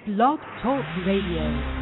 Blog Talk Radio.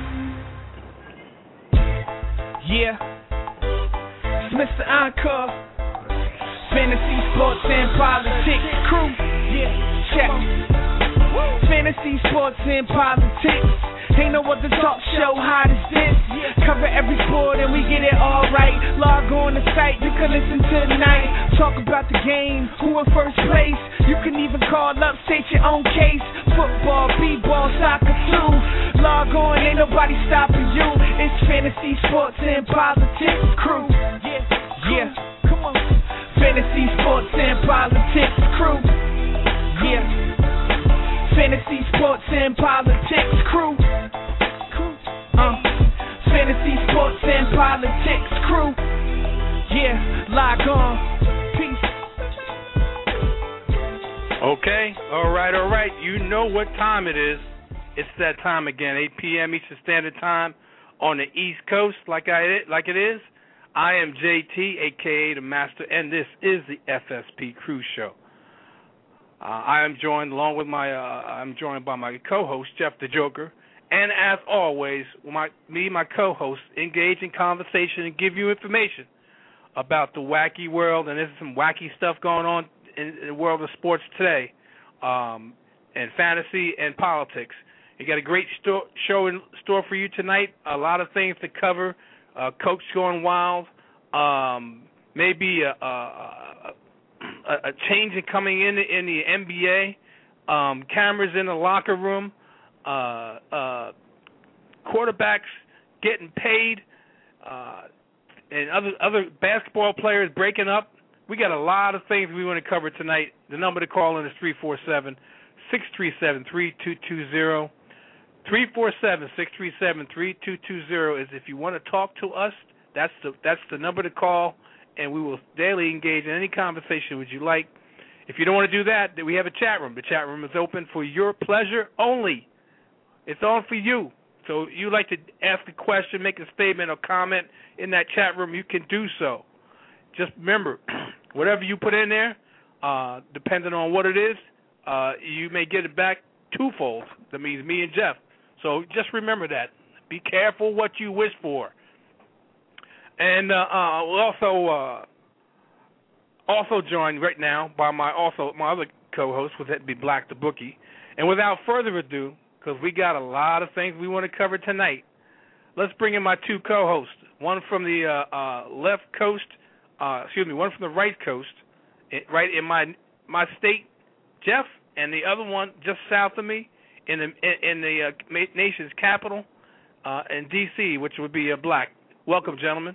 Yeah, it's Mr. Encore, Fantasy, Sports, and Politics crew. Yeah, check. Fantasy, Sports, and Politics. Ain't no other talk show hot as this. Cover every sport and we get it all right. Log on the site, you can listen to tonight. Talk about the game, who in first place. You can even call up, state your own case. Football, b-ball, soccer too. Log on, ain't nobody stopping you. It's Fantasy, Sports, and Politics crew. Yeah, come on. Fantasy, Sports, and Politics crew. Yeah. Fantasy, Sports, and Politics crew. Fantasy, Sports, and Politics crew. Yeah, log on. Peace. Okay, all right. You know what time it is. It's that time again, 8 p.m. Eastern Standard Time on the East Coast, like it is. I am JT, a.k.a. The Master, and this is the FSP Crew Show. I'm joined by my co-host, Jeff the Joker, and as always, my co-host engage in conversation and give you information about the wacky world, and there's some wacky stuff going on in the world of sports today, and fantasy and politics. You got a great show in store for you tonight. A lot of things to cover. Coach going wild. Maybe a change in coming in the NBA, cameras in the locker room, quarterbacks getting paid, and other basketball players breaking up. We got a lot of things we want to cover tonight. The number to call in is 347-637-3220. 347-637-3220 is if you want to talk to us. That's the number to call, and we will daily engage in any conversation would you like. If you don't want to do that, then we have a chat room. The chat room is open for your pleasure only. It's on for you. So if you like to ask a question, make a statement, or comment in that chat room, you can do so. Just remember, whatever you put in there, depending on what it is, you may get it back twofold. That means me and Jeff. So just remember that. Be careful what you wish for. And we'll also joined right now by my other co-host, would that be Black the Bookie. And without further ado, because we got a lot of things we want to cover tonight, let's bring in my two co-hosts. One from the left coast, one from the right coast, right in my state, Jeff, and the other one just south of me in the nation's capital, in D.C., which would be Black. Welcome, gentlemen.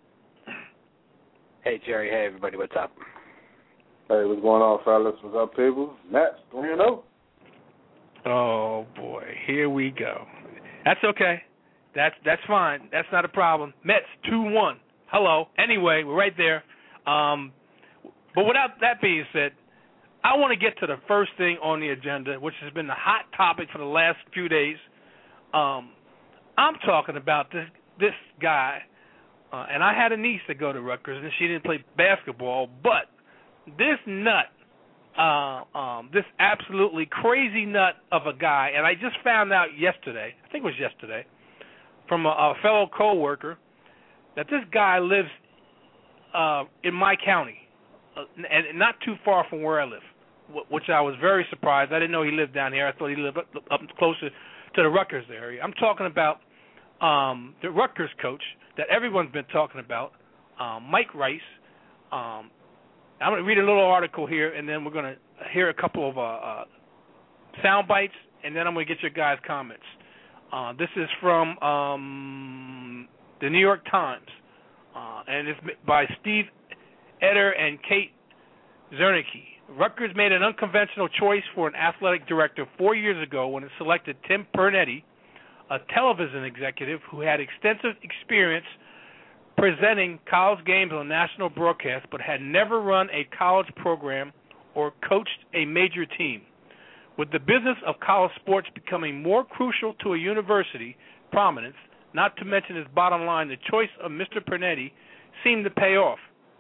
Hey, Jerry. Hey, everybody. What's up? Hey, what's going on, fellas? What's up, people? Mets 3-0. Oh, boy. Here we go. That's okay. That's fine. That's not a problem. Mets 2-1. Hello. Anyway, we're right there. But without that being said, I want to get to the first thing on the agenda, which has been the hot topic for the last few days. I'm talking about this guy, and I had a niece that go to Rutgers, and she didn't play basketball, but this nut, this absolutely crazy nut of a guy, and I just found out yesterday, I think it was yesterday, from a fellow co-worker, that this guy lives in my county, and not too far from where I live, which I was very surprised. I didn't know he lived down here. I thought he lived up closer to the Rutgers area. I'm talking about the Rutgers coach that everyone's been talking about, Mike Rice. I'm going to read a little article here, and then we're going to hear a couple of sound bites, and then I'm going to get your guys' comments. This is from the New York Times, and it's by Steve Eder and Kate Zernike. Rutgers made an unconventional choice for an athletic director 4 years ago when it selected Tim Pernetti, a television executive who had extensive experience presenting college games on national broadcast but had never run a college program or coached a major team. With the business of college sports becoming more crucial to a university prominence, not to mention its bottom line, the choice of Mr. Pernetti seemed to pay off.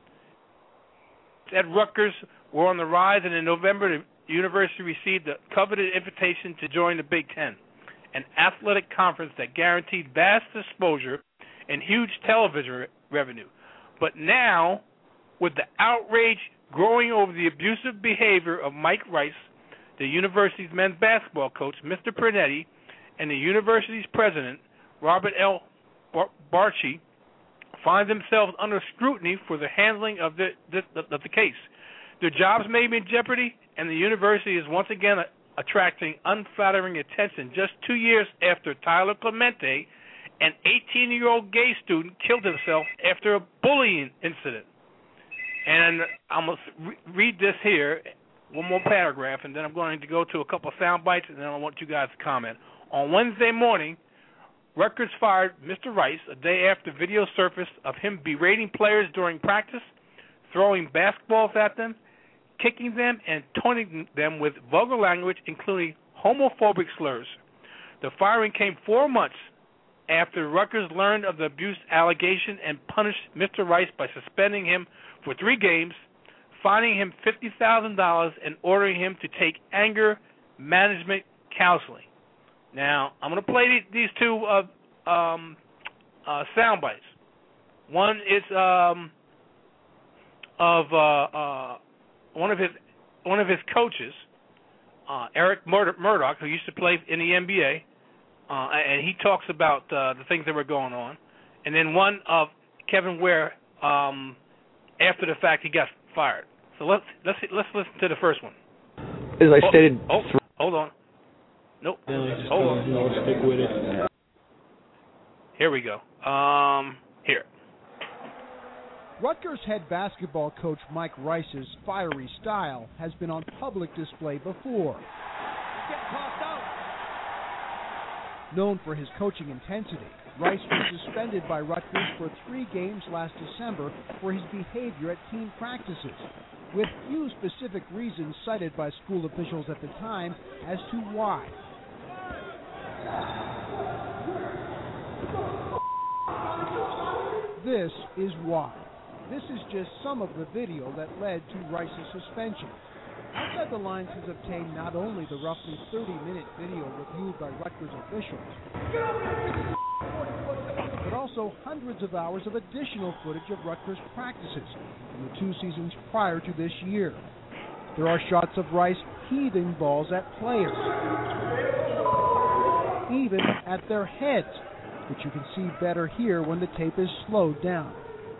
At Rutgers were on the rise, and in November, the university received the coveted invitation to join the Big Ten. an athletic conference that guaranteed vast exposure and huge television revenue. But now, with the outrage growing over the abusive behavior of Mike Rice, the university's men's basketball coach, Mr. Pernetti, and the university's president, Robert L. Barchi, find themselves under scrutiny for the handling of the case. Their jobs may be in jeopardy, and the university is once again attracting unflattering attention just 2 years after Tyler Clemente, an 18-year-old gay student, killed himself after a bullying incident. And I'm going to read this here, one more paragraph, and then I'm going to go to a couple of sound bites, and then I want you guys to comment. On Wednesday morning, Rutgers fired Mr. Rice a day after video surfaced of him berating players during practice, throwing basketballs at them, kicking them, and taunting them with vulgar language, including homophobic slurs. The firing came 4 months after Rutgers learned of the abuse allegation and punished Mr. Rice by suspending him for 3 games, fining him $50,000, and ordering him to take anger management counseling. Now, I'm going to play these two sound bites. One is of one of his coaches, Eric Murdoch, who used to play in the NBA, and he talks about the things that were going on. And then one of Kevin Ware after the fact he got fired. So let's listen to the first one. As I stated, hold on. Nope. Hold on. Stick with it. Here we go. Here. Rutgers head basketball coach Mike Rice's fiery style has been on public display before. Known for his coaching intensity, Rice was suspended by Rutgers for 3 games last December for his behavior at team practices, with few specific reasons cited by school officials at the time as to why. This is why. This is just some of the video that led to Rice's suspension. Outside the Lines has obtained not only the roughly 30-minute video reviewed by Rutgers officials, but also hundreds of hours of additional footage of Rutgers practices in the 2 seasons prior to this year. There are shots of Rice heaving balls at players, even at their heads, which you can see better here when the tape is slowed down.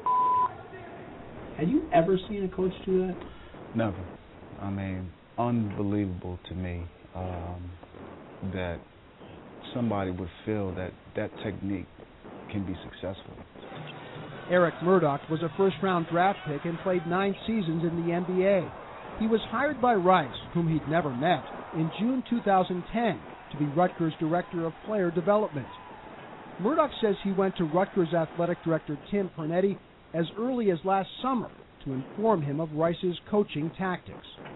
Have you ever seen a coach do that? Never. I mean, unbelievable to me that somebody would feel that that technique can be successful. Eric Murdoch was a first-round draft pick and played 9 seasons in the NBA. He was hired by Rice, whom he'd never met, in June 2010 to be Rutgers Director of Player Development. Murdoch says he went to Rutgers Athletic Director Tim Pernetti as early as last summer to inform him of Rice's coaching tactics.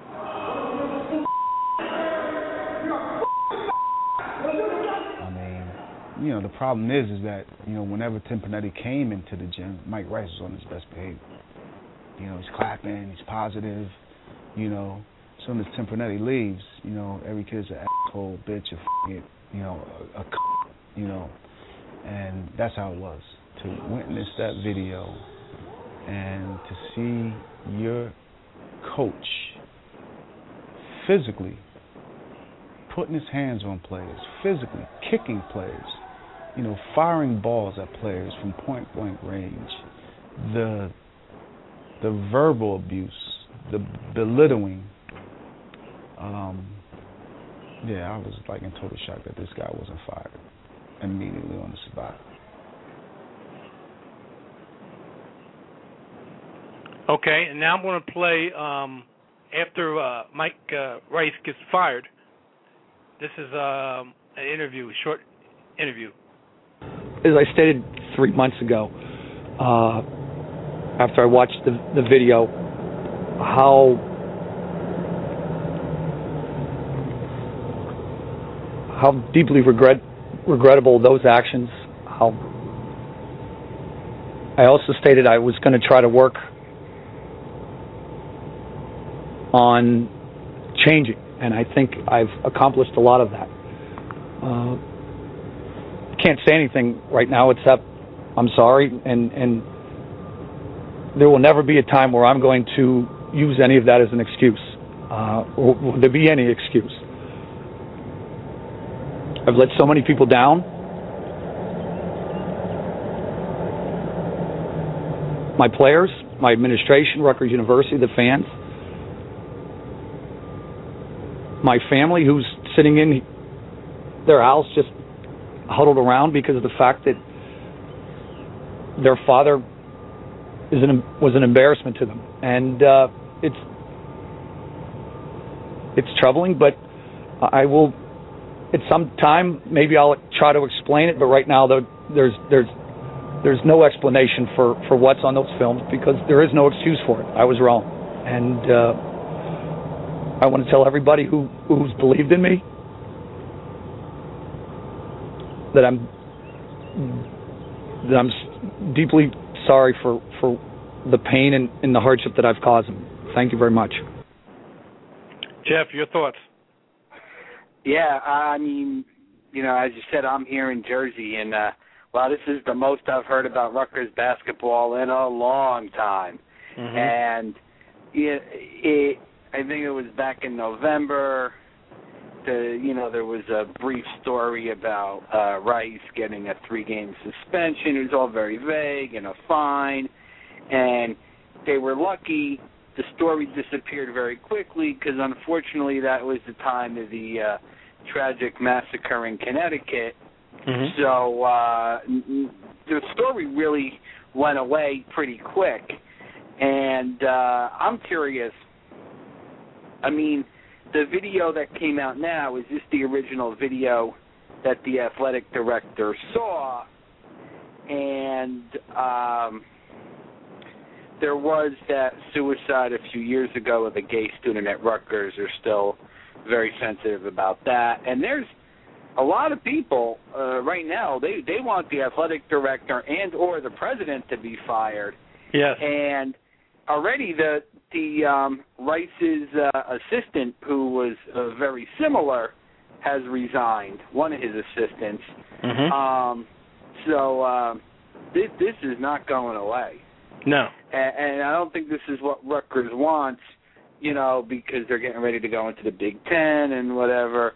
I mean, you know, the problem is that, you know, whenever Tim Pernetti came into the gym, Mike Rice was on his best behavior. You know, he's clapping, he's positive, you know. As soon as Tim Pernetti leaves, you know, every kid's an asshole, bitch, you know, a you know. And that's how it was. To witness that video and to see your coach physically putting his hands on players, physically kicking players, you know, firing balls at players from point-blank range, the verbal abuse, the belittling, yeah, I was like in total shock that this guy wasn't fired immediately on the spot. Okay, and now I'm going to play after Mike Rice gets fired. This is an interview, a short interview. As I stated 3 months ago, after I watched the video, how deeply regrettable those actions. How I also stated I was going to try to work on changing, and I think I've accomplished a lot of that. can't say anything right now except I'm sorry, and there will never be a time where I'm going to use any of that as an excuse, or will there be any excuse. I've let so many people down. My players, my administration, Rutgers University, the fans, my family who's sitting in their house just huddled around because of the fact that their father was an embarrassment to them. And it's troubling, but I will, at some time, maybe I'll try to explain it, but right now there's no explanation for what's on those films because there is no excuse for it. I was wrong. And I want to tell everybody who's believed in me that I'm deeply sorry for the pain and the hardship that I've caused them. Thank you very much. Jeff, your thoughts? Yeah, I mean, you know, as you said, I'm here in Jersey, and wow, this is the most I've heard about Rutgers basketball in a long time. Mm-hmm. And I think it was back in November. There was a brief story about Rice getting a 3-game suspension. It was all very vague and a fine. And they were lucky. The story disappeared very quickly because, unfortunately, that was the time of the tragic massacre in Connecticut. Mm-hmm. So the story really went away pretty quick. And I'm curious. I mean, the video that came out now, is this the original video that the athletic director saw? And there was that suicide a few years ago of a gay student at Rutgers. They're still very sensitive about that. And there's a lot of people right now, they want the athletic director and or the president to be fired. Yes. And already the Rice's assistant, who was very similar, has resigned, one of his assistants. Mm-hmm. So this is not going away. No. And I don't think this is what Rutgers wants, because they're getting ready to go into the Big Ten and whatever.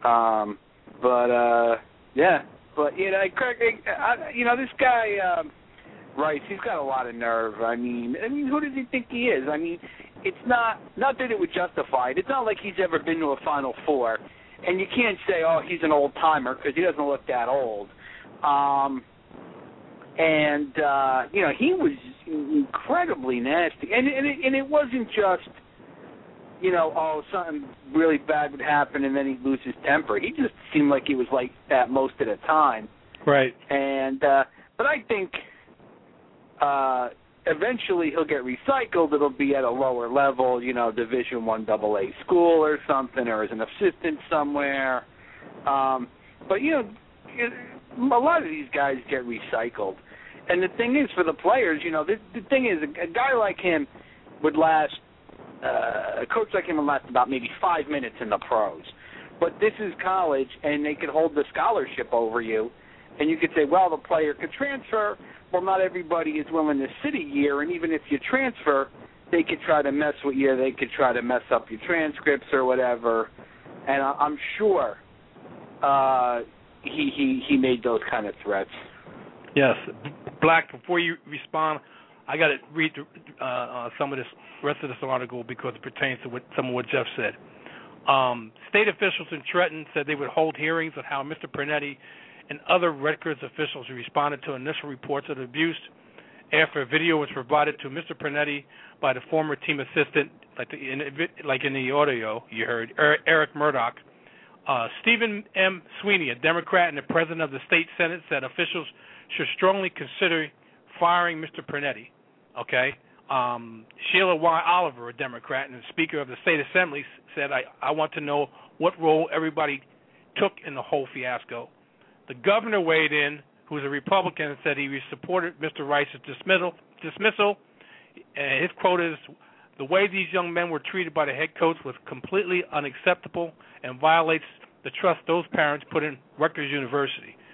Yeah. But, Craig, this guy, Rice, he's got a lot of nerve. I mean, who does he think he is? I mean, it's not that it would justify it. It's not like he's ever been to a Final Four. And you can't say, oh, he's an old-timer, because he doesn't look that old. He was incredibly nasty. And it wasn't just, something really bad would happen and then he'd lose his temper. He just seemed like he was like that most of the time. Right. And but I think eventually he'll get recycled. It'll be at a lower level, Division I AA school or something, or as an assistant somewhere. But a lot of these guys get recycled. And the thing is, for the players, the thing is, a guy like him would last, a coach like him would last about maybe 5 minutes in the pros. But this is college, and they could hold the scholarship over you. And you could say, well, the player could transfer. Well, not everybody is willing to sit a year, and even if you transfer, they could try to mess with you. They could try to mess up your transcripts or whatever. And I'm sure he made those kind of threats. Yes. Black, before you respond, I got to read some of this rest of this article because it pertains to some of what Jeff said. State officials in Trenton said they would hold hearings on how Mr. Pernetti and other Rutgers officials responded to initial reports of abuse after a video was provided to Mr. Pernetti by the former team assistant, like in the audio you heard, Eric Murdoch. Stephen M. Sweeney, a Democrat and the president of the state Senate, said officials should strongly consider firing Mr. Pernetti. Okay. Sheila Y. Oliver, a Democrat and the Speaker of the State Assembly, said, I want to know what role everybody took in the whole fiasco. The governor weighed in, who's a Republican, and said he supported Mr. Rice's dismissal. And his quote is, the way these young men were treated by the head coach was completely unacceptable and violates the trust those parents put in Rutgers University.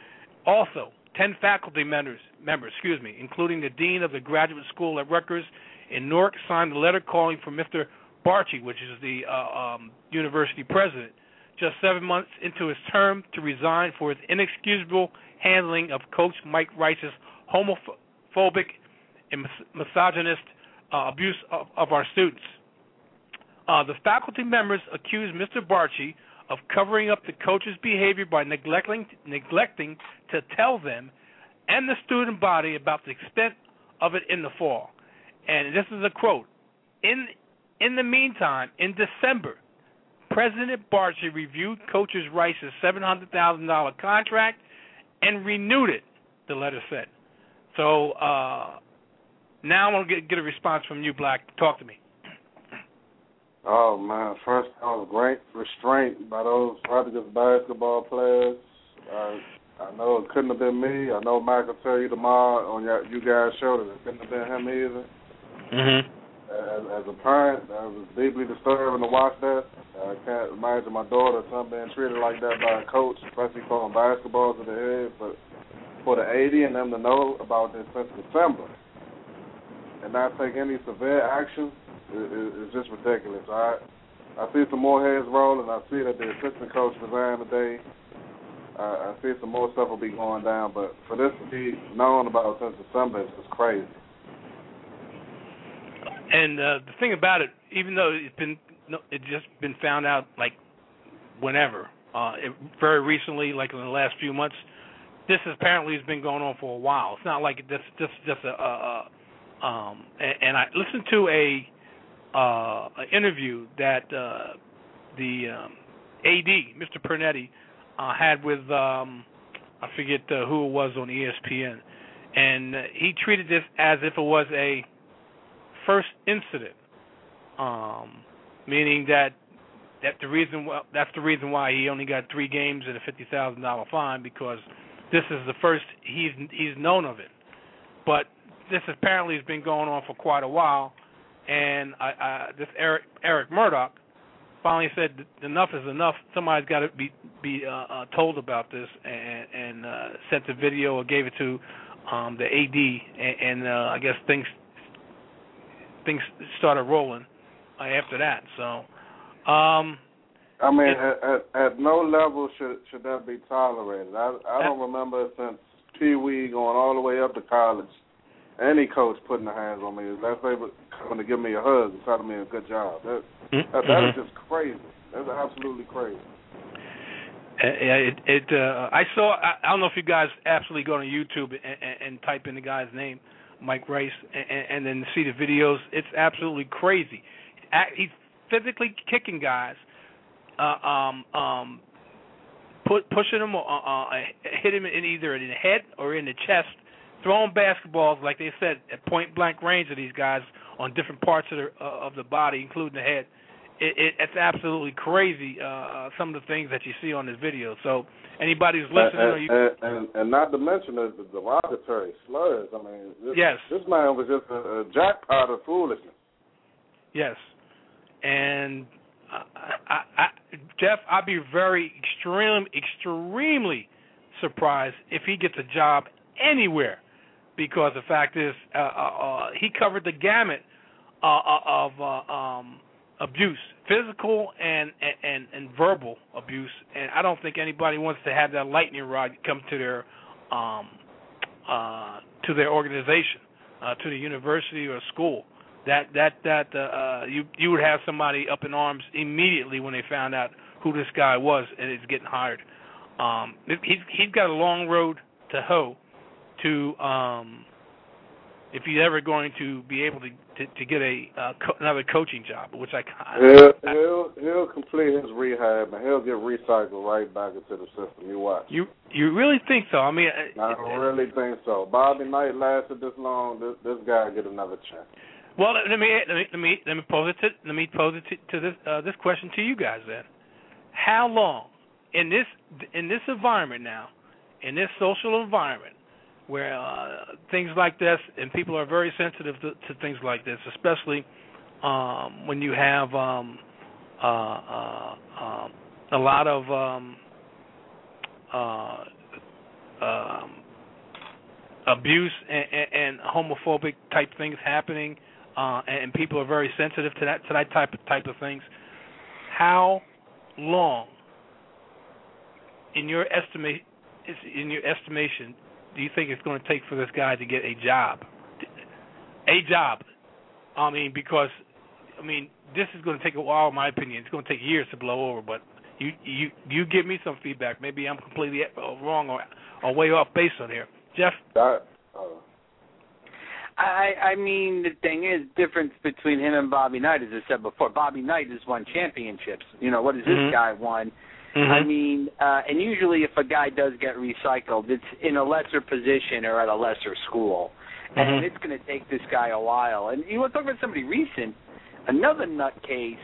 Also, 10 faculty members, including the dean of the graduate school at Rutgers in Newark, signed a letter calling for Mr. Barchi, which is the university president, just 7 months into his term, to resign for his inexcusable handling of Coach Mike Rice's homophobic and misogynist abuse of our students. The faculty members accused Mr. Barchi of covering up the coach's behavior by neglecting to tell them and the student body about the extent of it in the fall. And this is a quote. In the meantime, in December, President Barchi reviewed Coach Rice's $700,000 contract and renewed it, the letter said. So now I want to get a response from you, Black. Talk to me. Oh, man. First, I was great restraint by those Rutgers basketball players. I know it couldn't have been me. I know Mike will tell you tomorrow on you guys' show that it couldn't have been him either. Mm-hmm. As a parent, I was deeply disturbing to watch that. I can't imagine my daughter or son being treated like that by a coach, especially throwing basketballs to the head. But for the AD and them to know about this since December and not take any severe action is just ridiculous. I see some more heads rolling. I see that the assistant coach resigned today. I see some more stuff will be going down. But for this to be known about since December is just crazy. And the thing about it, even though it's just been found out like whenever, very recently, like in the last few months, this apparently has been going on for a while. It's not like it's just and I listened to an interview that the AD, Mr. Pernetti, had with I forget who it was on ESPN, and he treated this as if it was a first incident, meaning that's the reason why he only got 3 games and a $50,000 fine, because this is the first he's known of it. But this apparently has been going on for quite a while, and this Eric Murdoch finally said enough is enough. Somebody's got to be told about this, and sent the video or gave it to the AD, and I guess things started rolling after that. So, I mean, at no level should that be tolerated. I don't remember since Pee Wee going all the way up to college, any coach putting their hands on me unless they were coming to give me a hug and telling me a good job. That is just crazy. That's absolutely crazy. I don't know if you guys absolutely go to YouTube and type in the guy's name, Mike Rice, and then see the videos. It's absolutely crazy. He's physically kicking guys, pushing them, hit him in either in the head or in the chest, throwing basketballs, like they said, at point-blank range of these guys on different parts of the body, including the head. It's absolutely crazy, some of the things that you see on this video. So anybody who's listening... And not to mention the derogatory slurs. I mean, this man was just a jackpot of foolishness. Yes. And, Jeff, I'd be extremely surprised if he gets a job anywhere, because the fact is he covered the gamut of abuse, physical and verbal abuse, and I don't think anybody wants to have that lightning rod come to their organization, to the university or school. You would have somebody up in arms immediately when they found out who this guy was and is getting hired. He's got a long road to hoe to if he's ever going to be able to get another coaching job, which he'll complete his rehab and he'll get recycled right back into the system. You watch. You really think so? I mean, I really think so. Bobby Knight lasted this long. This guy get another chance. Well, let me pose it to this question to you guys then. How long in this environment now, in this social environment, where things like this, and people are very sensitive to things like this, especially when you have a lot of abuse and homophobic type things happening, and people are very sensitive to that type of things. How long, in your estimation, do you think it's going to take for this guy to get a job? I mean, because this is going to take a while. In my opinion, it's going to take years to blow over. But you give me some feedback. Maybe I'm completely wrong or way off base on here, Jeff. I mean, the thing is, difference between him and Bobby Knight, as I said before. Bobby Knight has won championships. What has this guy won? Mm-hmm. I mean, and usually if a guy does get recycled, it's in a lesser position or at a lesser school. And it's going to take this guy a while. And you want to talk about somebody recent, another nutcase,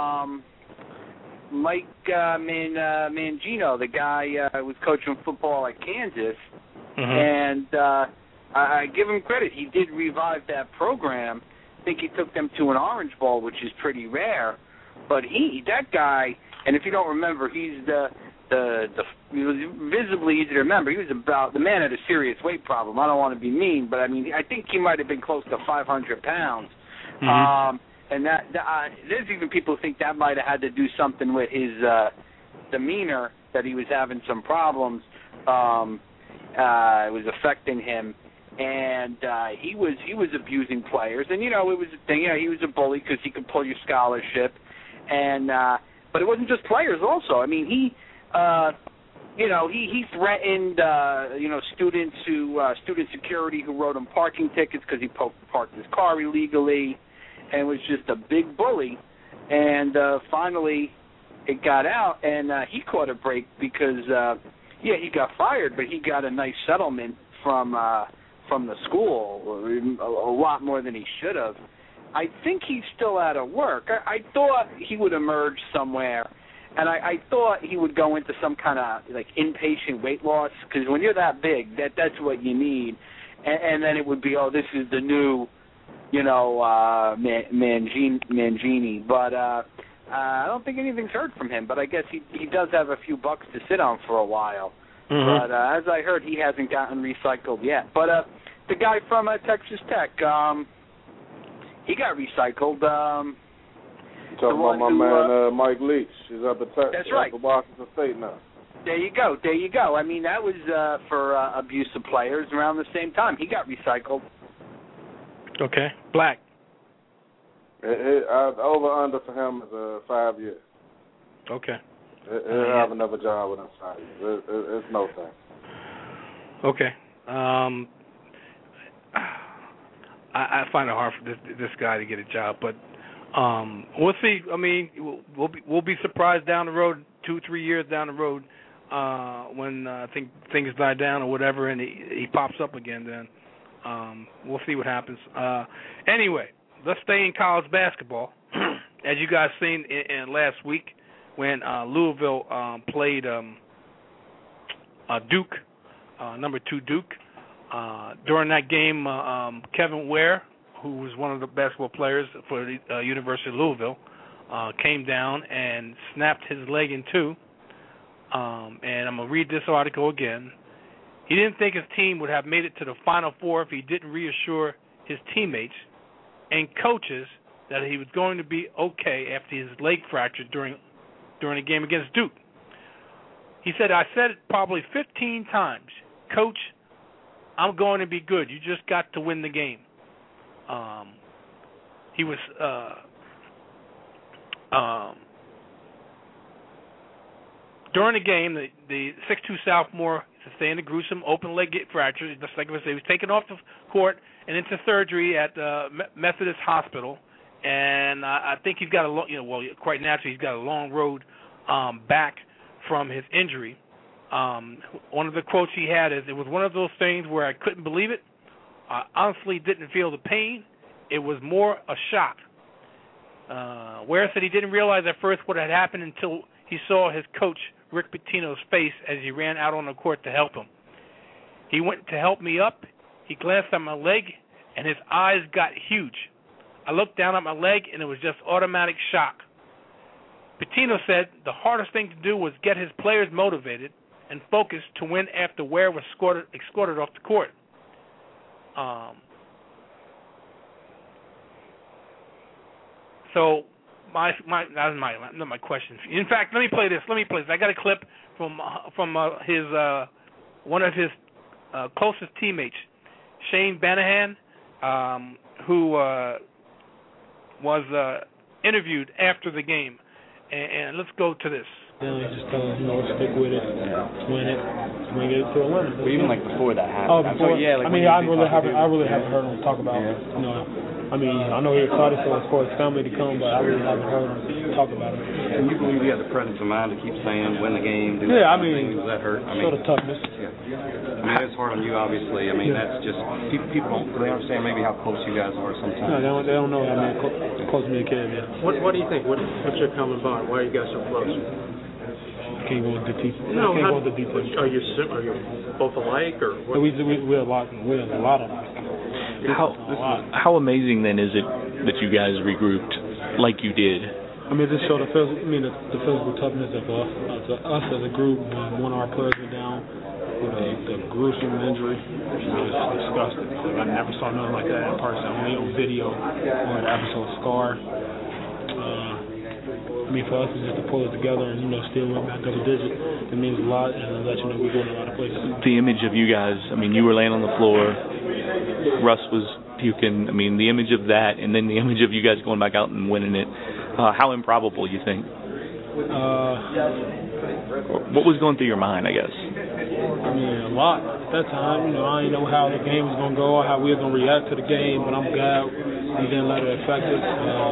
Mike Mangino, the guy who was coaching football at Kansas. And I give him credit. He did revive that program. I think he took them to an Orange Bowl, which is pretty rare. But that guy, and if you don't remember, he's he was visibly easy to remember. He was the man had a serious weight problem. I don't want to be mean, but I think he might have been close to 500 pounds. And there's even people who think that might have had to do something with his demeanor, that he was having some problems. It was affecting him, and he was abusing players. And it was a thing. He was a bully because he could pull your scholarship, and but it wasn't just players. Also, he threatened students student security who wrote him parking tickets because he parked his car illegally, and was just a big bully. And finally, it got out, and he caught a break because he got fired, but he got a nice settlement from the school, a lot more than he should have. I think he's still out of work. I thought he would emerge somewhere, and I thought he would go into some kind of inpatient weight loss, because when you're that big, that's what you need. And then it would be, this is the new, Mangini. But I don't think anything's heard from him. But I guess he does have a few bucks to sit on for a while. But as I heard, he hasn't gotten recycled yet. But the guy from Texas Tech, he got recycled. You're talking about my man Mike Leach. He's up at Texas. That's right. Up at Washington State now. There you go. That was for abuse of players around the same time. He got recycled. Okay. Black. Over under for him is 5 years. Okay. He'll have another job within 5 years. It's no thing. Okay. I find it hard for this guy to get a job, but we'll see. We'll be surprised down the road, 2-3 years down the road, when I think things die down or whatever, and he pops up again. Then we'll see what happens. Anyway, let's stay in college basketball. As you guys seen in last week, when Louisville played Duke, number 2 Duke. During that game, Kevin Ware, who was one of the basketball players for the University of Louisville, came down and snapped his leg in two. And I'm going to read this article again. He didn't think his team would have made it to the Final Four if he didn't reassure his teammates and coaches that he was going to be okay after his leg fracture during the game against Duke. He said, I said it probably 15 times, Coach, I'm going to be good. You just got to win the game. He was during the game, the 6'2 sophomore sustained a gruesome open leg fracture. Just like I said, he was taken off the court and into surgery at Methodist Hospital. And I think he's got quite naturally, he's got a long road back from his injury. One of the quotes he had is, it was one of those things where I couldn't believe it. I honestly didn't feel the pain. It was more a shock. Ware said he didn't realize at first what had happened until he saw his coach, Rick Pitino's face as he ran out on the court to help him. He went to help me up. He glanced at my leg, and his eyes got huge. I looked down at my leg, and it was just automatic shock. Pitino said the hardest thing to do was get his players motivated and focused to win after Ware was escorted off the court. So that was my question. In fact, let me play this. I got a clip from his one of his closest teammates, Shane Banahan, who was interviewed after the game. And let's go to this. Just tell them, stick with it, win it, bring it to a winner. Well, even like before that happened. Oh, before? Yeah, like I really haven't heard him talk about it. I know he's excited for his family to come, but I really haven't heard him talk about it. And you believe he had the presence of mind to keep saying, win the game, do things? Does that hurt? Sort of toughness. Yeah. It's hard on you, obviously. That's just, people don't really understand maybe how close you guys are sometimes. No, they don't know how close me and Kev, What do you think? What's your common bond? Why are you guys so close? Can't go into detail. Are you both alike, or what? We're a lot alike. How amazing then is it that you guys regrouped like you did? Just show the physical toughness of us as a group. When one of our players went down with a gruesome injury, it was disgusting. I never saw nothing like that in person. Only on video or an episode Scar. For us, it's just to pull it together and, still win by double digit. It means a lot, and it lets you know we're going a lot of places. The image of you guys, you were laying on the floor, Russ was puking. The image of that, and then the image of you guys going back out and winning it. How improbable, you think? What was going through your mind, I guess? A lot. At that time, I didn't know how the game was going to go or how we were going to react to the game, but I'm glad we didn't let it affect us.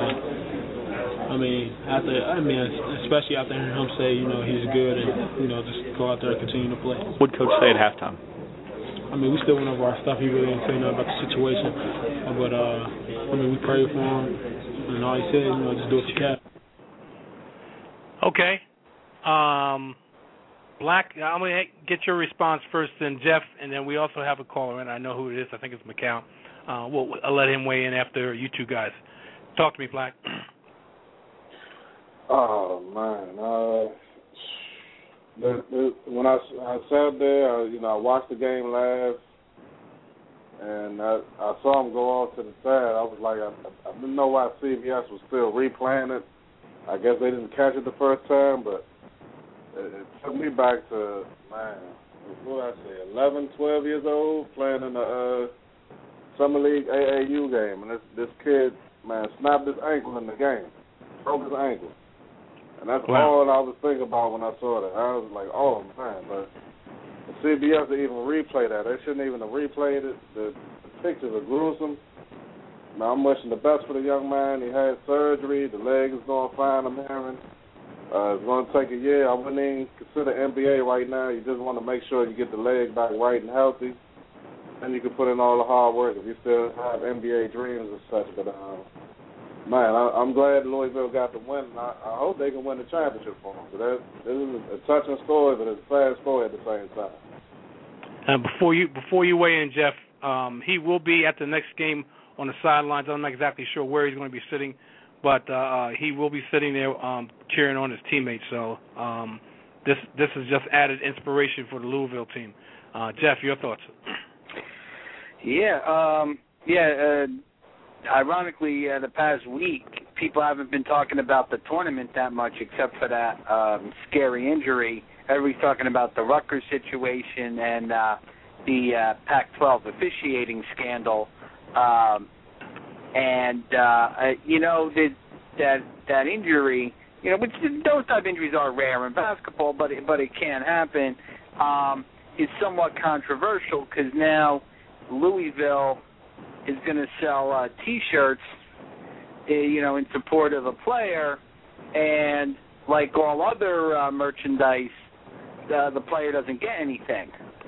Especially after hearing him say, he's good, and just go out there and continue to play. What did Coach say at halftime? We still went over our stuff. He really didn't say nothing about the situation, but we prayed for him, and all he said, just do what you can. Okay, Black. I'm gonna get your response first, then Jeff, and then we also have a caller, and I know who it is. I think it's McCown. I'll let him weigh in after you two guys. Talk to me, Black. Oh man, when I sat there, I watched the game live, and I saw him go off to the side. I was like, I didn't know why CBS was still replaying it. I guess they didn't catch it the first time, but it took me back to, what did I say, 11, 12 years old, playing in the Summer League AAU game, and this kid, snapped his ankle in the game, broke his ankle. And that's all I was thinking about when I saw that. I was like, oh, man, but the CBS to even replay that. They shouldn't even have replayed it. The pictures are gruesome. Now, I'm wishing the best for the young man. He had surgery. The leg is going fine, I'm hearing. It's going to take a year. I wouldn't even consider NBA right now. You just want to make sure you get the leg back right and healthy. Then you can put in all the hard work if you still have NBA dreams and such. But, I'm glad Louisville got the win. I hope they can win the championship for them. So this is a touching story, but it's a sad story at the same time. And before you weigh in, Jeff, he will be at the next game on the sidelines. I'm not exactly sure where he's going to be sitting, but he will be sitting there cheering on his teammates. So this is just added inspiration for the Louisville team. Jeff, your thoughts? Ironically, the past week, people haven't been talking about the tournament that much except for that scary injury. Everybody's talking about the Rutgers situation and the Pac-12 officiating scandal. That injury, which those type of injuries are rare in basketball, but it can happen, is somewhat controversial because now Louisville is going to sell T-shirts, in support of a player, and like all other merchandise, the player doesn't get anything.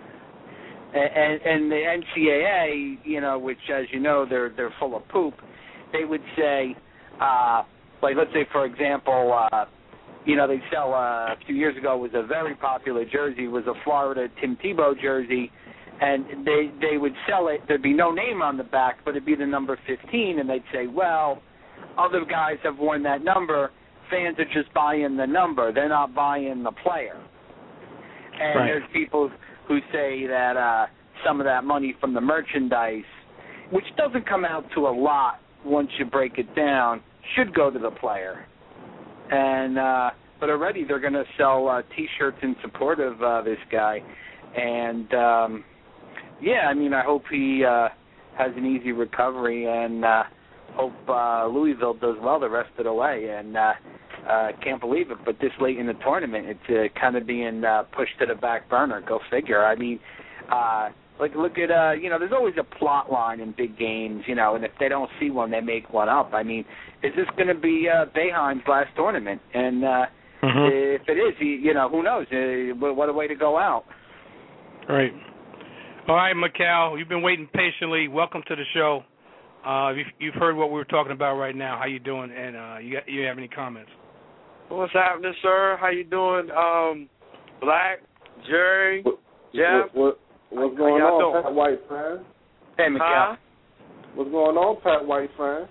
And the NCAA, which, as you know, they're full of poop. They would say, let's say for example, they sell a few years ago was a very popular jersey, was a Florida Tim Tebow jersey. And they would sell it. There'd be no name on the back, but it'd be the number 15, and they'd say, well, other guys have worn that number. Fans are just buying the number. They're not buying the player. And right. there's people who say that some of that money from the merchandise, which doesn't come out to a lot once you break it down, should go to the player. And but already they're going to sell T-shirts in support of this guy. And, yeah, I mean, I hope he has an easy recovery, and hope Louisville does well the rest of the way. And can't believe it, but this late in the tournament, it's kind of being pushed to the back burner. Go figure. I mean, look at, there's always a plot line in big games, and if they don't see one, they make one up. I mean, is this going to be Boeheim's last tournament? And if it is, who knows? What a way to go out. Right. All right, Mikal, you've been waiting patiently. Welcome to the show. You've heard what we were talking about right now. How you doing? And you have any comments? What's happening, sir? How you doing? Black, Jerry, Jeff? What's going on, Pat White fan? Hey, Mikal. What's going on, Pat White fan?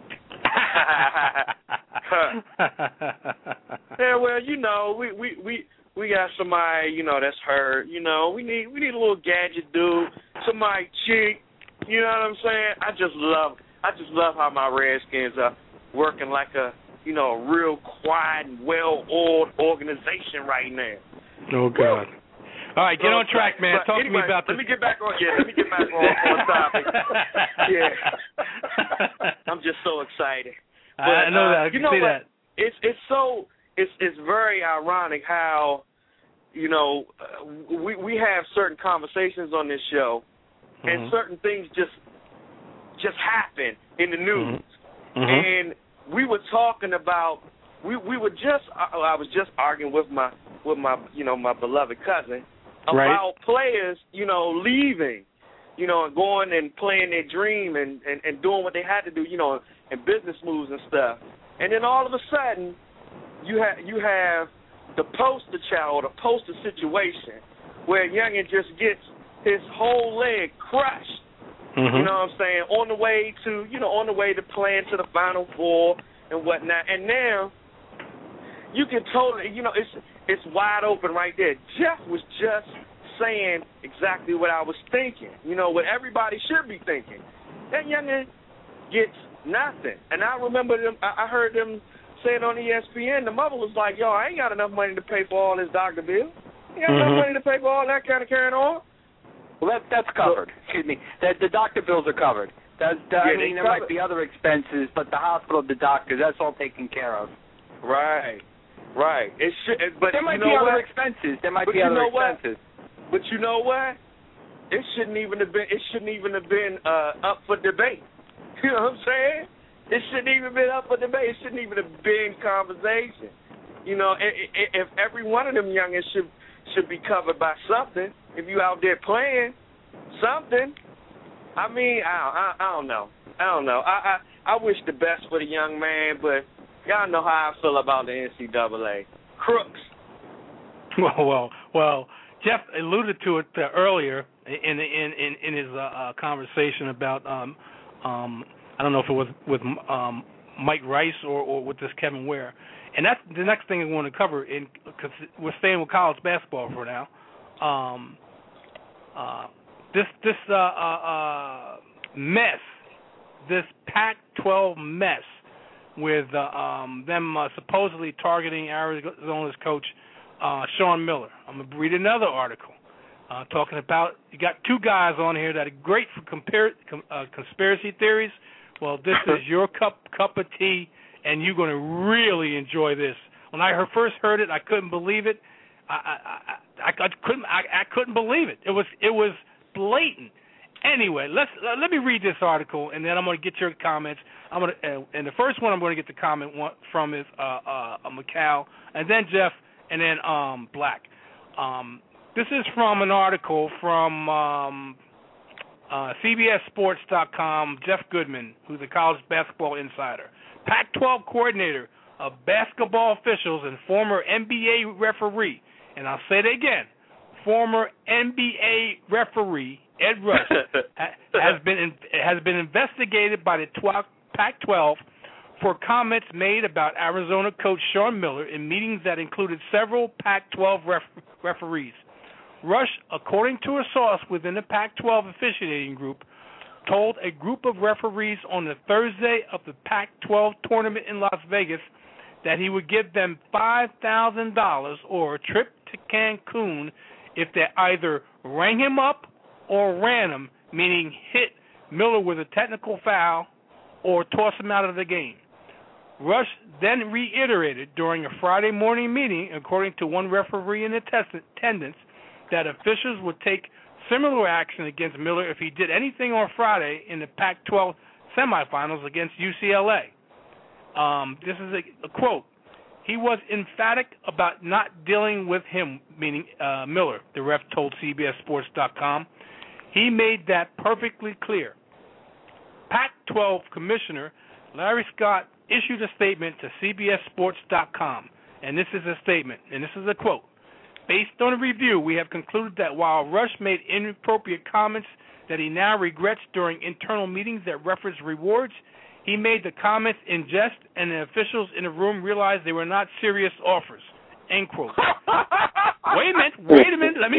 Yeah, well, we got somebody, that's hurt. We need a little gadget dude, somebody chick. You know what I'm saying? I just love how my Redskins are working like a real quiet and well-oiled organization right now. Oh God. All right, get on track, man. Talk to me about this. Let me get back on topic. Yeah. I'm just so excited. But, I know that. I can see that. It's very ironic how, we have certain conversations on this show, and certain things just happen in the news. And we were talking about, I was just arguing with my my beloved cousin about players, leaving, and going and playing their dream and doing what they had to do, and business moves and stuff. And then all of a sudden, you have the poster child or the poster situation where Youngin just gets his whole leg crushed. You know what I'm saying? On the way to playing to the Final Four and whatnot. And now you can totally, it's wide open right there. Jeff was just saying exactly what I was thinking. What everybody should be thinking. That Youngin gets nothing. And I remember them. I heard them say it on ESPN. The mother was like, "Yo, I ain't got enough money to pay for all this doctor bill. I ain't got enough money to pay for all that kind of carrying on." Well, that's covered. Excuse me. The doctor bills are covered. There might be other expenses, but the hospital, the doctors, that's all taken care of. Right. It should, but there might be other expenses. But you know what? It shouldn't even have been up for debate. You know what I'm saying? It shouldn't even been up for debate. It shouldn't even have been conversation. If every one of them youngins should be covered by something. If you out there playing something, I mean, I don't know. I wish the best for the young man, but y'all know how I feel about the NCAA. Crooks. Well, Jeff alluded to it earlier in his conversation about I don't know if it was with Mike Rice or with this Kevin Ware, and that's the next thing I want to cover. Because we're staying with college basketball for now. This mess, this Pac-12 mess with them supposedly targeting Arizona's coach Sean Miller. I'm going to read another article talking about, you got two guys on here that are great for conspiracy theories. Well, this is your cup of tea, and you're going to really enjoy this. When I first heard it, I couldn't believe it. I couldn't believe it. It was blatant. Anyway, let me read this article, and then I'm going to get your comments. And the first one I'm going to get the comment from is Mikal, and then Jeff, and then Black. This is from an article from CBSSports.com. Jeff Goodman, who's a college basketball insider, Pac-12 coordinator of basketball officials and former NBA referee. And I'll say it again, former NBA referee Ed Rush has been investigated by the Pac-12 for comments made about Arizona coach Sean Miller in meetings that included several Pac-12 referees. Rush, according to a source within the Pac-12 officiating group, told a group of referees on the Thursday of the Pac-12 tournament in Las Vegas that he would give them $5,000 or a trip to Cancun if they either rang him up or ran him, meaning hit Miller with a technical foul or toss him out of the game. Rush then reiterated during a Friday morning meeting, according to one referee in attendance, that officials would take similar action against Miller if he did anything on Friday in the Pac-12 semifinals against UCLA. This is a quote. He was emphatic about not dealing with him, meaning Miller, the ref told CBSSports.com. He made that perfectly clear. Pac-12 Commissioner Larry Scott issued a statement to CBSSports.com, and this is a statement, and this is a quote. Based on a review, we have concluded that while Rush made inappropriate comments that he now regrets during internal meetings that reference rewards, he made the comments in jest, and the officials in the room realized they were not serious offers. End quote. Wait a minute. Let me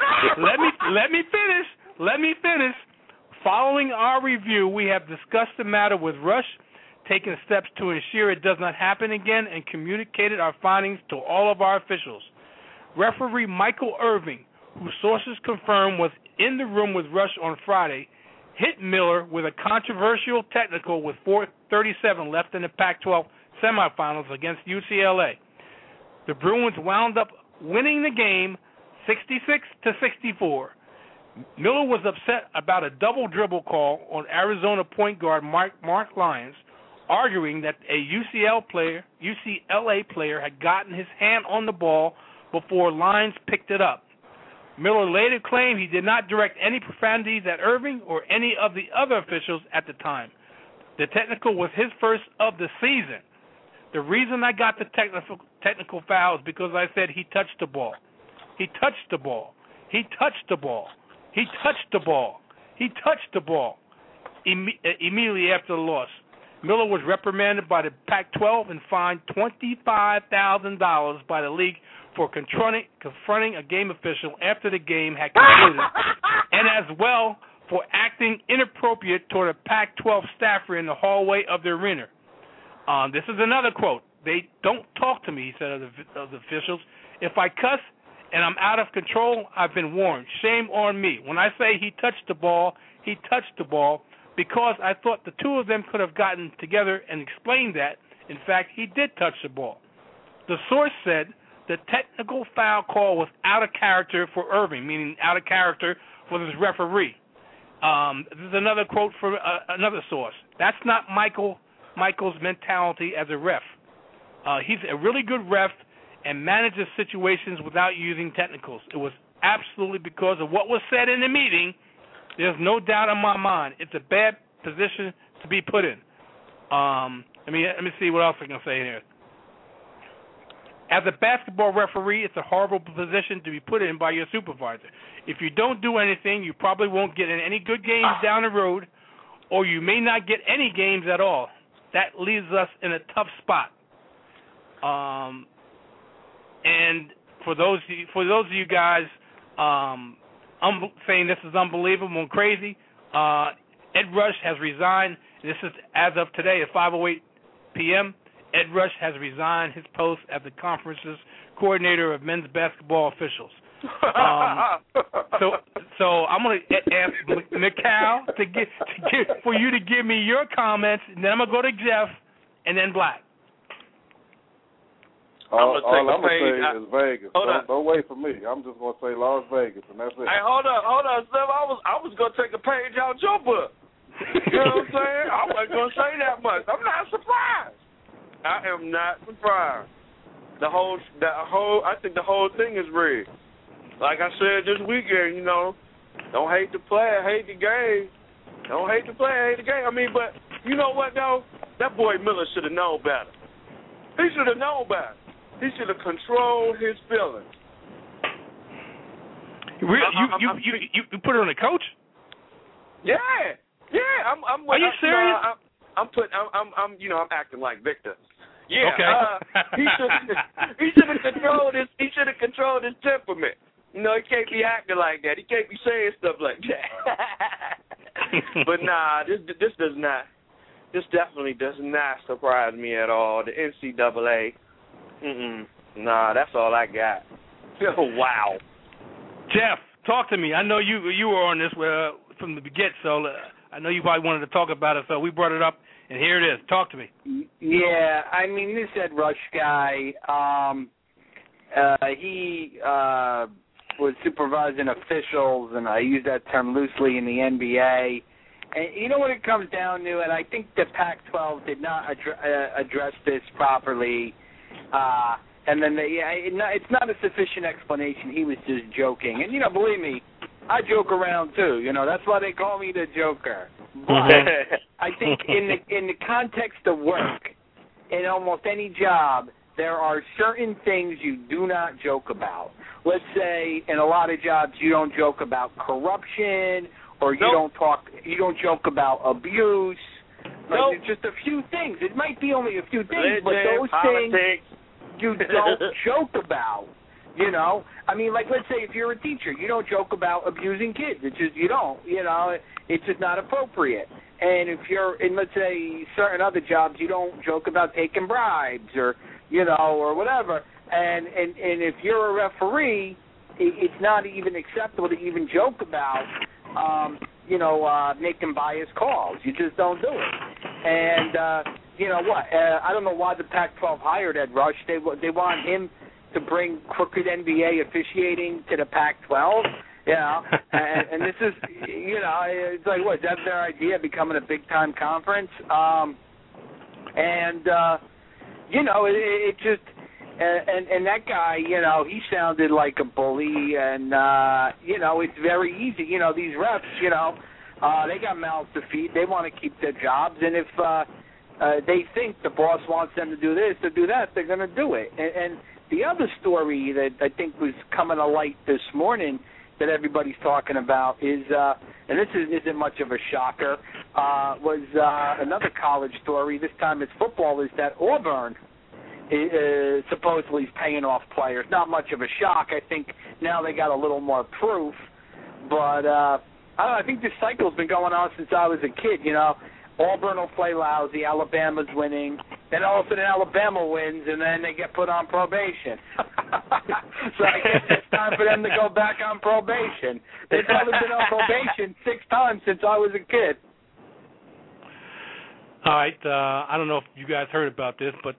finish. Following our review, we have discussed the matter with Rush, taken steps to ensure it does not happen again, and communicated our findings to all of our officials. Referee Michael Irving, whose sources confirm was in the room with Rush on Friday, hit Miller with a controversial technical with 4:37 left in the Pac-12 semifinals against UCLA. The Bruins wound up winning the game 66-64. Miller was upset about a double dribble call on Arizona point guard Mark Lyons, arguing that a UCLA player had gotten his hand on the ball before Lyons picked it up. Miller later claimed he did not direct any profanities at Irving or any of the other officials at the time. The technical was his first of the season. The reason I got the technical foul is because I said he touched the ball. He touched the ball. He touched the ball. He touched the ball. He touched the ball. Immediately after the loss, Miller was reprimanded by the Pac-12 and fined $25,000 by the league for confronting a game official after the game had concluded, and as well for acting inappropriate toward a Pac-12 staffer in the hallway of the arena. This is another quote. They don't talk to me, he said of the officials. If I cuss and I'm out of control, I've been warned. Shame on me. When I say he touched the ball because I thought the two of them could have gotten together and explained that. In fact, he did touch the ball. The source said the technical foul call was out of character for Irving, meaning out of character for this referee. This is another quote from another source. That's not Michael's mentality as a ref. He's a really good ref and manages situations without using technicals. It was absolutely because of what was said in the meeting. There's no doubt in my mind. It's a bad position to be put in. Let me see what else I can say here. As a basketball referee, it's a horrible position to be put in by your supervisor. If you don't do anything, you probably won't get in any good games down the road, or you may not get any games at all. That leaves us in a tough spot. And for those of you guys saying this is unbelievable and crazy, Ed Rush has resigned. This is as of today at 5:08 p.m. Ed Rush has resigned his post as the conference's coordinator of men's basketball officials. So I'm going to ask Mikal for you to give me your comments, and then I'm going to go to Jeff, and then Black. All I'm going to say is Vegas. Don't wait for me. I'm just going to say Las Vegas, and that's it. Hey, hold on, Steph. I was going to take a page out your book. You know what I'm saying? I wasn't going to say that much. I'm not surprised. I am not surprised. I think the whole thing is rigged. Like I said this weekend, don't hate the player, hate the game. Don't hate the player, hate the game. I mean, but you know what, though? That boy Miller should have known better. He should have known better. He should have controlled his feelings. You put it on the coach? Yeah. Are you serious? I'm acting like Victor. Yeah. Okay. He should have controlled his temperament. You know, he can't be acting like that. He can't be saying stuff like that. But nah, this definitely does not surprise me at all. The NCAA, nah, that's all I got. Wow. Jeff, talk to me. I know you were on this from the beginning, so I know you probably wanted to talk about it, so we brought it up, and here it is. Talk to me. Yeah, I mean, this Ed Rush guy, he was supervising officials, and I use that term loosely, in the NBA. And you know what it comes down to, and I think the Pac-12 did not address this properly, and then it's not a sufficient explanation. He was just joking. And, believe me, I joke around too. That's why they call me the Joker. But I think in the context of work, in almost any job, there are certain things you do not joke about. Let's say in a lot of jobs you don't joke about corruption, or you don't joke about abuse. Like, it's just a few things. It might be only a few things, but those things you don't joke about. I mean, like, let's say if you're a teacher, you don't joke about abusing kids. It's just you don't. It's just not appropriate. And if you're in, let's say, certain other jobs, you don't joke about taking bribes or or whatever. And if you're a referee, it's not even acceptable to even joke about, making biased calls. You just don't do it. And you know what? I don't know why the Pac-12 hired Ed Rush. They want him to bring crooked NBA officiating to the Pac-12. And this is, it's like, what, that's their idea, becoming a big-time conference? It just, and that guy, he sounded like a bully, and, it's very easy. These refs, they got mouths to feed. They want to keep their jobs, and if they think the boss wants them to do this or do that, they're going to do it. And the other story that I think was coming to light this morning that everybody's talking about is, and this isn't much of a shocker, was another college story. This time it's football. Is that Auburn supposedly is paying off players. Not much of a shock. I think now they got a little more proof. But I don't know, I think this cycle's been going on since I was a kid. Auburn will play lousy, Alabama's winning, then all of a sudden Alabama wins, and then they get put on probation. So I guess it's time for them to go back on probation. They've probably been on probation 6 times since I was a kid. All right, I don't know if you guys heard about this, but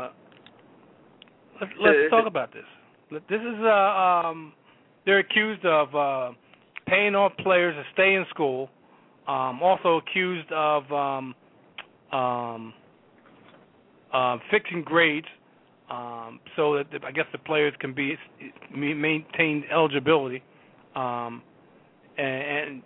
let's talk about this. This is they're accused of paying off players to stay in school. Also accused of fixing grades so that I guess the players can be maintain eligibility. And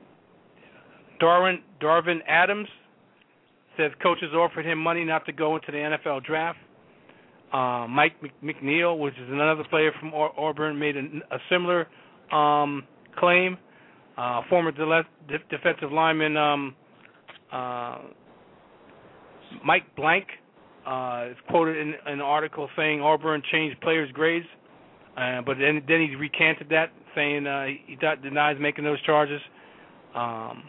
Darvin Adams says coaches offered him money not to go into the NFL draft. Mike McNeil, which is another player from Auburn, made a similar claim. Former defensive lineman Mike Blank is quoted in an article saying Auburn changed players' grades, but then he recanted that, saying he denies making those charges. And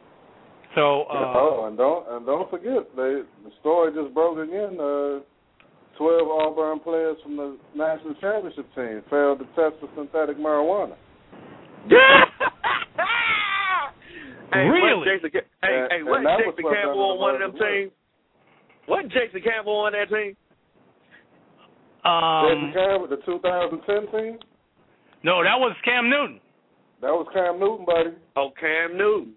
don't forget, the story just broke again. 12 Auburn players from the national championship team failed the test for synthetic marijuana. Really? Wasn't Jason Campbell on one of them teams? Wasn't Jason Campbell on that team? Jason Campbell, the 2010 team? No, that was Cam Newton. That was Cam Newton, buddy. Oh, Cam Newton.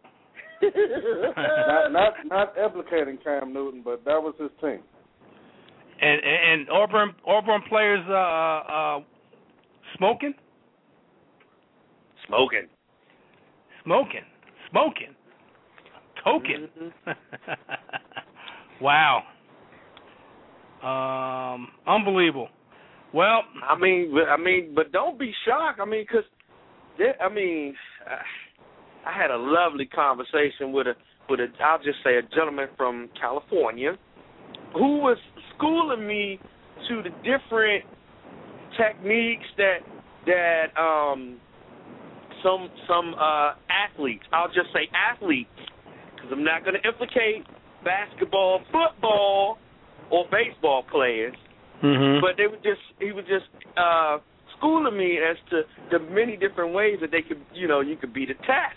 not implicating Cam Newton, but that was his team. And Auburn players smoking? Smoking. Token. Wow. Unbelievable. Well, I mean, but don't be shocked. I mean, because I had a lovely conversation with I'll just say a gentleman from California who was schooling me to the different techniques that that some athletes, I'll just say athletes, because I'm not going to implicate basketball, football, or baseball players, but he was just schooling me as to the many different ways that they could, you could beat a test.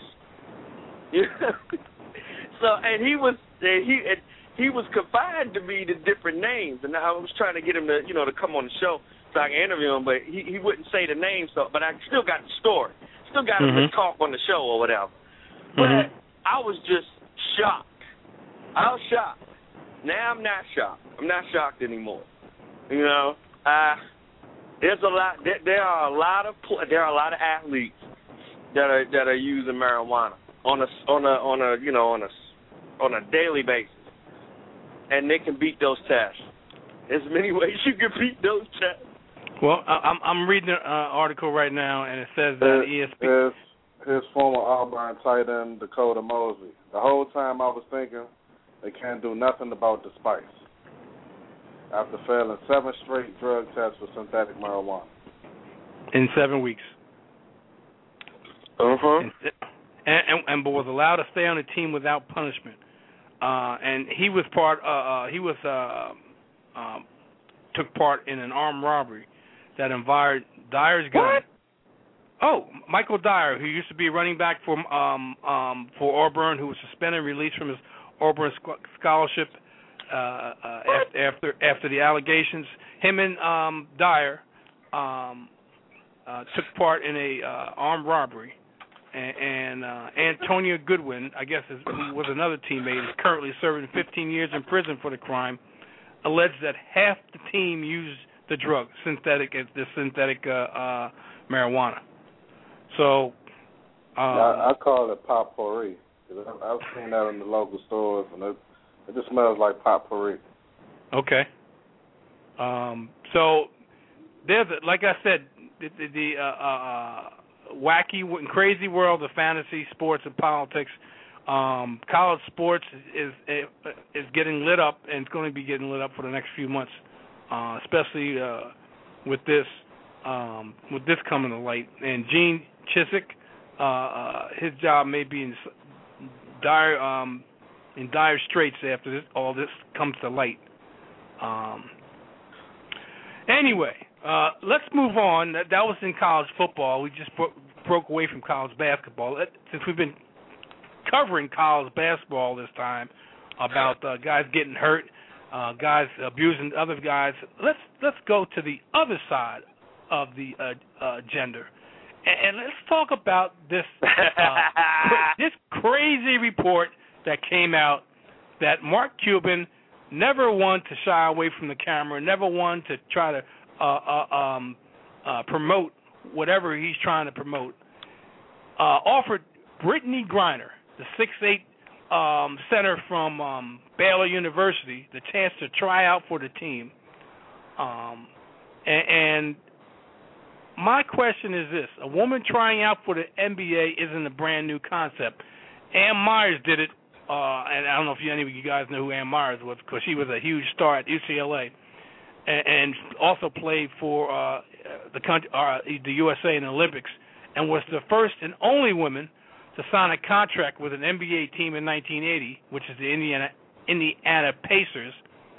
So, and he was confined to me to different names, and I was trying to get him to, to come on the show so I can interview him, but he wouldn't say the name. So, but I still got the story, still got him to talk on the show or whatever. But I was just shocked. I was shocked. Now I'm not shocked. I'm not shocked anymore. There's a lot. There are a lot of athletes that are using marijuana on a daily basis, and they can beat those tests. There's many ways you can beat those tests. Well, I'm reading an article right now, and it says that ESPN. His former Auburn tight end, Dakota Mosley. The whole time I was thinking they can't do nothing about the spice. After failing 7 straight drug tests for synthetic marijuana. In 7 weeks. And but was allowed to stay on the team without punishment. And he was took part in an armed robbery that involved Dyer's gun. What? Oh, Michael Dyer, who used to be running back for Auburn, who was suspended and released from his Auburn scholarship after the allegations. Him and Dyer took part in a armed robbery, and Antonia Goodwin, I guess, who was another teammate, is currently serving 15 years in prison for the crime. Alleged that half the team used the drug, synthetic marijuana. So I call it potpourri. I've seen that in the local stores, and it just smells like potpourri. Okay. So there's, like I said, the wacky and crazy world of fantasy sports and politics. College sports is getting lit up, and it's going to be getting lit up for the next few months, especially with this coming to light. And Gene Chizik, his job may be in dire straits after all this comes to light. Anyway, let's move on. That was in college football. We just broke away from college basketball. Since we've been covering college basketball this time about guys getting hurt, guys abusing other guys, let's go to the other side of the gender. And let's talk about this this crazy report that came out that Mark Cuban never wanted to shy away from the camera, never wanted to try to promote whatever he's trying to promote. Offered Brittany Griner, the 6'8" center from Baylor University, the chance to try out for the team. And my question is this: a woman trying out for the NBA isn't a brand new concept. Ann Myers did it, and I don't know if any of you guys know who Ann Myers was, because she was a huge star at UCLA, and also played for the country, the USA in the Olympics, and was the first and only woman to sign a contract with an NBA team in 1980, which is the Indiana Pacers.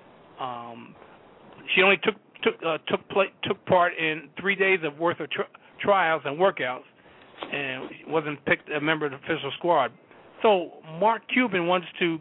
She only took part in 3 days of worth of trials and workouts, and wasn't picked a member of the official squad. So Mark Cuban wants to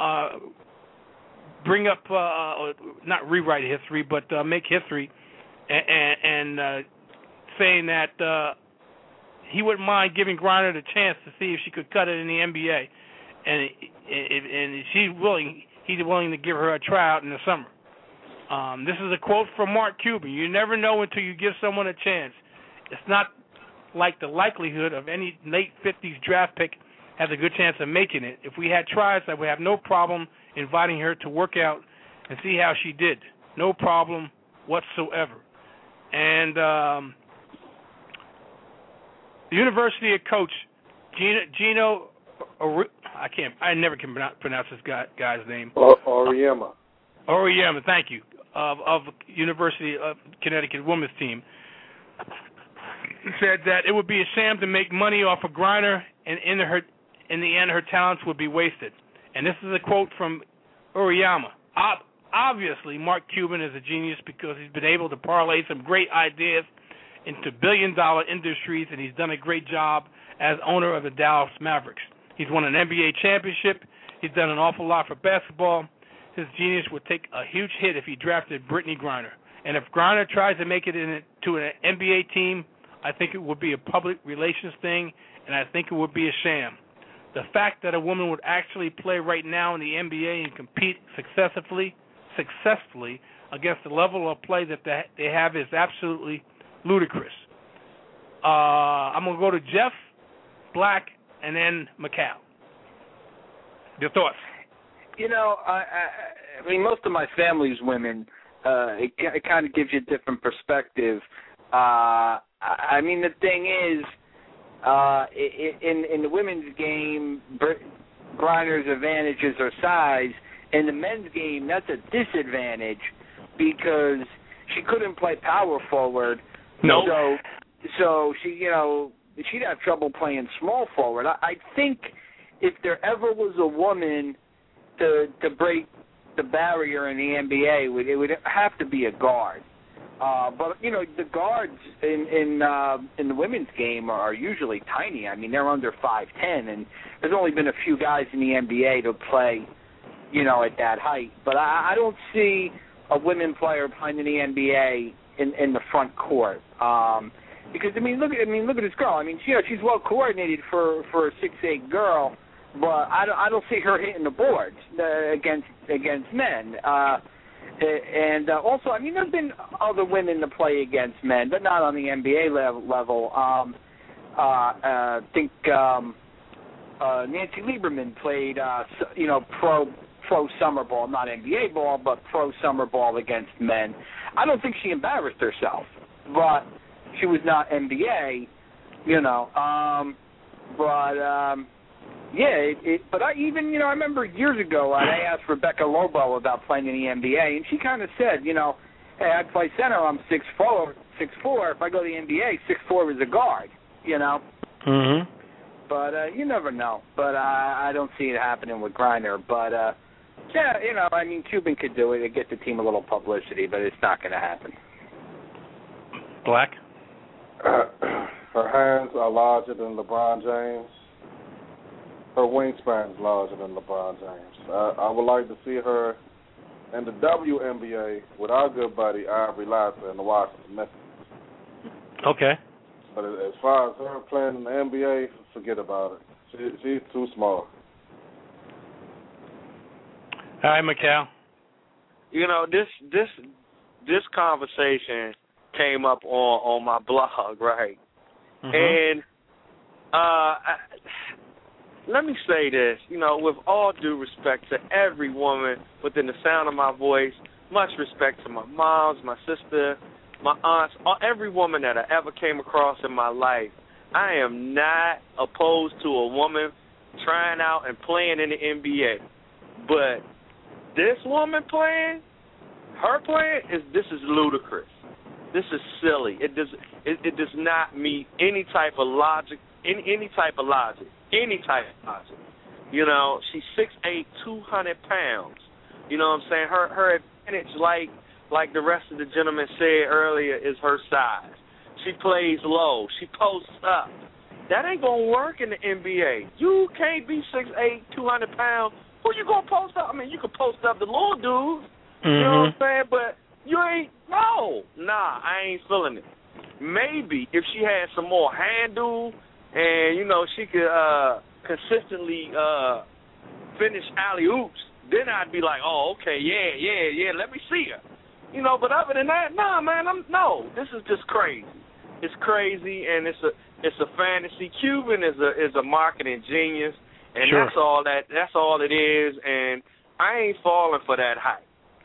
bring up, not rewrite history, but make history, and saying that he wouldn't mind giving Griner the chance to see if she could cut it in the NBA, and he's willing to give her a tryout in the summer. This is a quote from Mark Cuban. You never know until you give someone a chance. It's not like the likelihood of any late 50s draft pick has a good chance of making it. If we had tries, I would have no problem inviting her to work out and see how she did. No problem whatsoever. And the university coach, Gino, I never can pronounce this guy's name. Auriemma. Auriemma, thank you. Of University of Connecticut women's team. said that it would be a sham to make money off of Griner, and in the end, her talents would be wasted. And this is a quote from Uriyama. Obviously, Mark Cuban is a genius because he's been able to parlay some great ideas into billion-dollar industries, and he's done a great job as owner of the Dallas Mavericks. He's won an NBA championship. He's done an awful lot for basketball. His genius would take a huge hit if he drafted Brittany Griner. And if Griner tries to make it into an NBA team, I think it would be a public relations thing, and I think it would be a sham. The fact that a woman would actually play right now in the NBA and compete successfully against the level of play that they have is absolutely ludicrous. I'm going to go to Jeff, Black, and then Macau. Your thoughts? You know, I mean, most of my family's women. It kind of gives you a different perspective. I mean, the thing is, in the women's game, Griner's advantages are size. In the men's game, that's a disadvantage because she couldn't play power forward. No. So she, she'd have trouble playing small forward. I think if there ever was a woman to break the barrier in the NBA, it would have to be a guard. But the guards in the women's game are usually tiny. I mean, they're under 5'10", and there's only been a few guys in the NBA to play, at that height. But I don't see a women player playing in the NBA in the front court. Because look at this girl. I mean, she's well coordinated for a 6'8" girl, but I don't see her hitting the boards against men. And also, I mean, there's been other women to play against men, but not on the NBA level. I think Nancy Lieberman played, pro summer ball, not NBA ball, but pro summer ball against men. I don't think she embarrassed herself, but she was not NBA, But I remember years ago I asked Rebecca Lobo about playing in the NBA, and she kind of said, hey, I play center. I'm 6'4". If I go to the NBA, 6'4" is a guard, Mm-hmm. But you never know. But I don't see it happening with Griner. But I mean, Cuban could do it. It'd get the team a little publicity, but it's not going to happen. Black. Her hands are larger than LeBron James. Her wingspan is larger than LeBron James. I would like to see her in the WNBA with our good buddy Ivory Latta in the Washington Mystics. Okay. But as far as her playing in the NBA, forget about it. She's too small. All right, Macau. This conversation came up on my blog, right? Mm-hmm. And let me say this, with all due respect to every woman within the sound of my voice, much respect to my moms, my sister, my aunts, every woman that I ever came across in my life. I am not opposed to a woman trying out and playing in the NBA. But this woman playing, this is ludicrous. This is silly. It does not meet any type of logic. She's 6'8", 200 pounds. You know what I'm saying? Her advantage, like the rest of the gentlemen said earlier, is her size. She plays low. She posts up. That ain't going to work in the NBA. You can't be 6'8", 200 pounds. Who you going to post up? I mean, you can post up the little dudes. Mm-hmm. You know what I'm saying? But you ain't, I ain't feeling it. Maybe if she had some more handle and, she could consistently finish alley-oops, then I'd be like, oh, okay, yeah, let me see her. But other than that, man, this is just crazy. It's crazy, and it's a fantasy. Cuban is a marketing genius, and sure. That's all it is, and I ain't falling for that hype.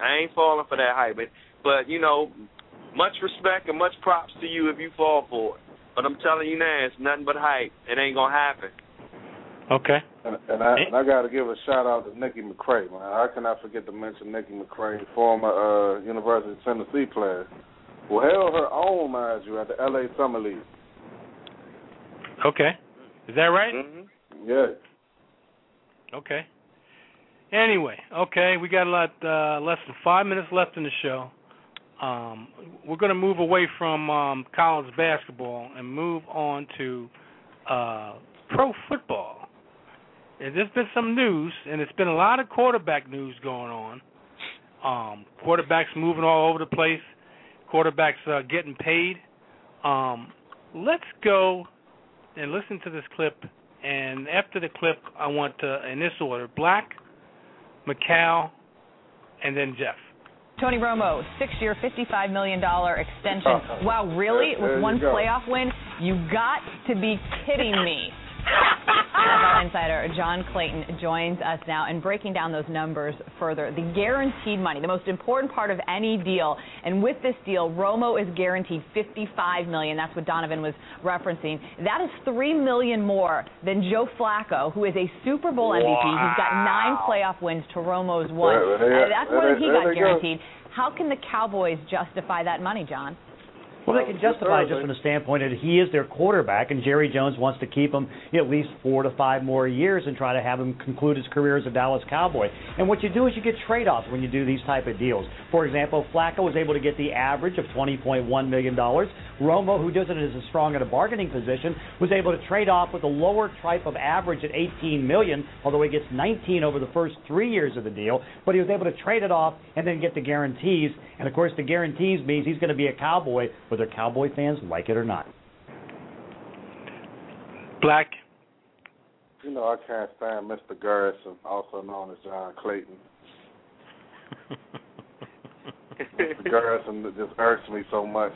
But much respect and much props to you if you fall for it. But I'm telling you now, it's nothing but hype. It ain't gonna happen. Okay. And I got to give a shout out to Nikki McCray, man. I cannot forget to mention Nikki McCray, former University of Tennessee player, who held her own, mind you, at the LA Summer League. Okay. Is that right? Mm-hmm. Yeah. Okay. Anyway, okay, we got a lot less than 5 minutes left in the show. We're going to move away from college basketball and move on to pro football. And there's been some news, and it's been a lot of quarterback news going on. Quarterbacks moving all over the place. Quarterbacks getting paid. Let's go and listen to this clip. And after the clip, I want to, in this order, Black, Macau, and then Jeff. Tony Romo, 6-year, $55 million extension. Wow, really? With one playoff win? You got to be kidding me. NFL insider John Clayton joins us now and breaking down those numbers further. The guaranteed money, the most important part of any deal. And with this deal, Romo is guaranteed $55 million. That's what Donovan was referencing. That is $3 million more than Joe Flacco, who is a Super Bowl MVP. He's got 9 playoff wins to Romo's 1. That's more than he got guaranteed. How can the Cowboys justify that money, John? Well, they can justify it just from the standpoint that he is their quarterback, and Jerry Jones wants to keep him at least 4 to 5 more years and try to have him conclude his career as a Dallas Cowboy. And what you do is you get trade-offs when you do these type of deals. For example, Flacco was able to get the average of $20.1 million. Romo, who does it as a strong at a bargaining position, was able to trade off with a lower type of average at $18 million, although he gets $19 over the first 3 years of the deal. But he was able to trade it off and then get the guarantees. And, of course, the guarantees means he's going to be a Cowboy, whether Cowboy fans like it or not. Black. You know, I can't stand Mr. Garrison, also known as John Clayton. Mr. Garrison just irks me so much.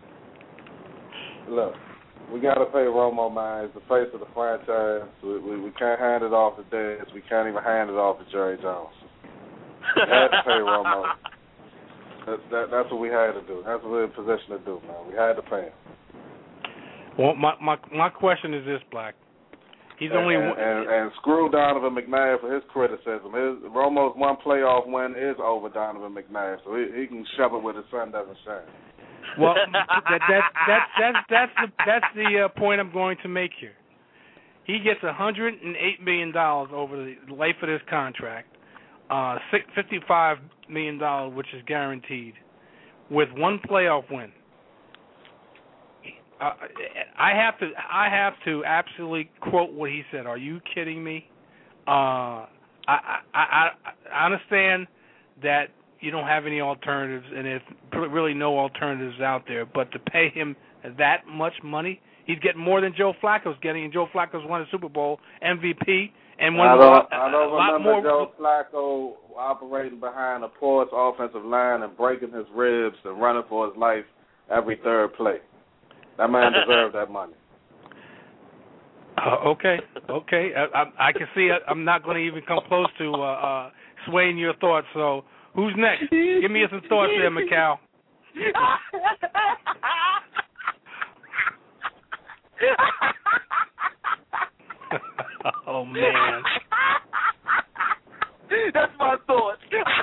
Look, we got to pay Romo, man. He's the face of the franchise. We can't hand it off to Dez. We can't even hand it off to Jerry Jones. We had to pay Romo. That's what we had to do. That's what we were in position to do, man. We had to pay him. Well, my question is this, Black. He's only and screw Donovan McNabb for his criticism. Romo's one playoff win is over Donovan McNabb, so he can shove it where the sun doesn't shine. Well, that's the point I'm going to make here. He gets $108 million over the life of this contract, $55 million, which is guaranteed, with one playoff win. I have to absolutely quote what he said. Are you kidding me? I understand that you don't have any alternatives, and there's really no alternatives out there. But to pay him that much money, he's getting more than Joe Flacco's getting, and Joe Flacco's won a Super Bowl MVP and won a lot more. Joe Flacco operating behind a porous offensive line and breaking his ribs and running for his life every third play. That man deserved that money. Okay. I can see I'm not going to even come close to swaying your thoughts. So who's next? Give me some thoughts there, Macau. Oh, man. That's my thoughts.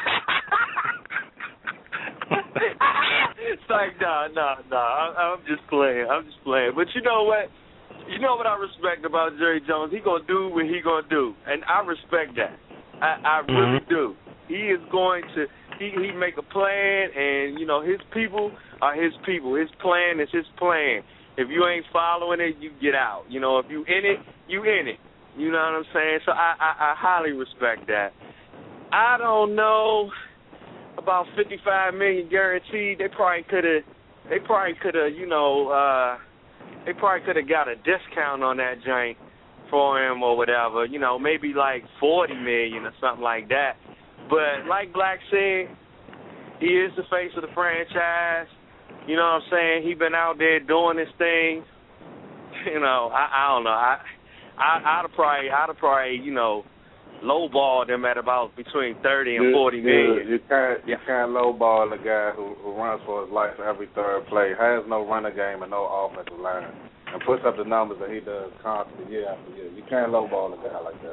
It's like, nah. I'm just playing. But you know what? You know what I respect about Jerry Jones? He gonna do what he gonna do, and I respect that. I really do. He is going to. He make a plan, and you know his people are his people. His plan is his plan. If you ain't following it, you get out. You know, if you in it, you in it. You know what I'm saying? So I highly respect that. I don't know about $55 million guaranteed. They probably could have, you know, they probably could have got a discount on that joint for him or whatever. You know, maybe like $40 million or something like that. But like Black said, he is the face of the franchise. You know what I'm saying? He been out there doing his thing. You know, I don't know. I'd have probably, you know, lowball them at about between 30 and 40 million. You can't lowball a guy who runs for his life every third play, has no running game and no offensive line, and puts up the numbers that he does constantly year after year. You can't lowball a guy like that.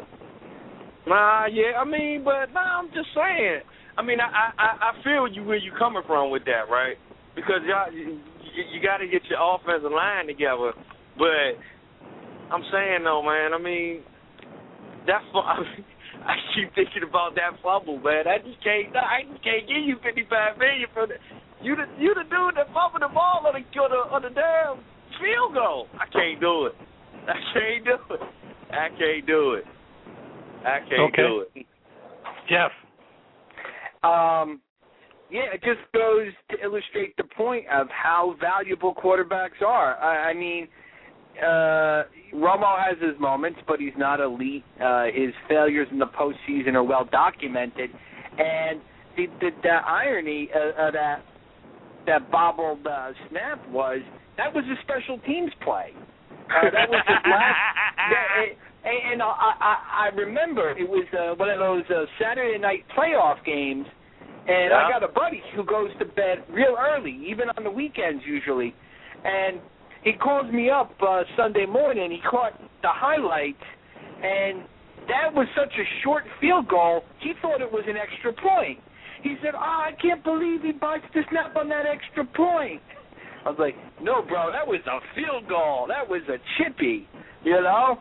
I'm just saying. I mean, I feel where you coming from with that, right? Because you got to get your offensive line together, but I'm saying though, man. I mean, that's I keep thinking about that fumble, man. I just can't give you $55 million for that. You the dude that fumbled the ball on the damn field goal. I can't do it. Jeff. Yeah, it just goes to illustrate the point of how valuable quarterbacks are. I mean, Romo has his moments, but he's not elite. His failures in the postseason are well documented, and the irony of that bobbled snap was that was a special teams play. That was his last. And I remember it was one of those Saturday night playoff games, and I got a buddy who goes to bed real early, even on the weekends usually, and he calls me up Sunday morning. He caught the highlights, and that was such a short field goal, he thought it was an extra point. He said, I can't believe he botched the snap on that extra point. I was like, no, bro, that was a field goal. That was a chippy, you know?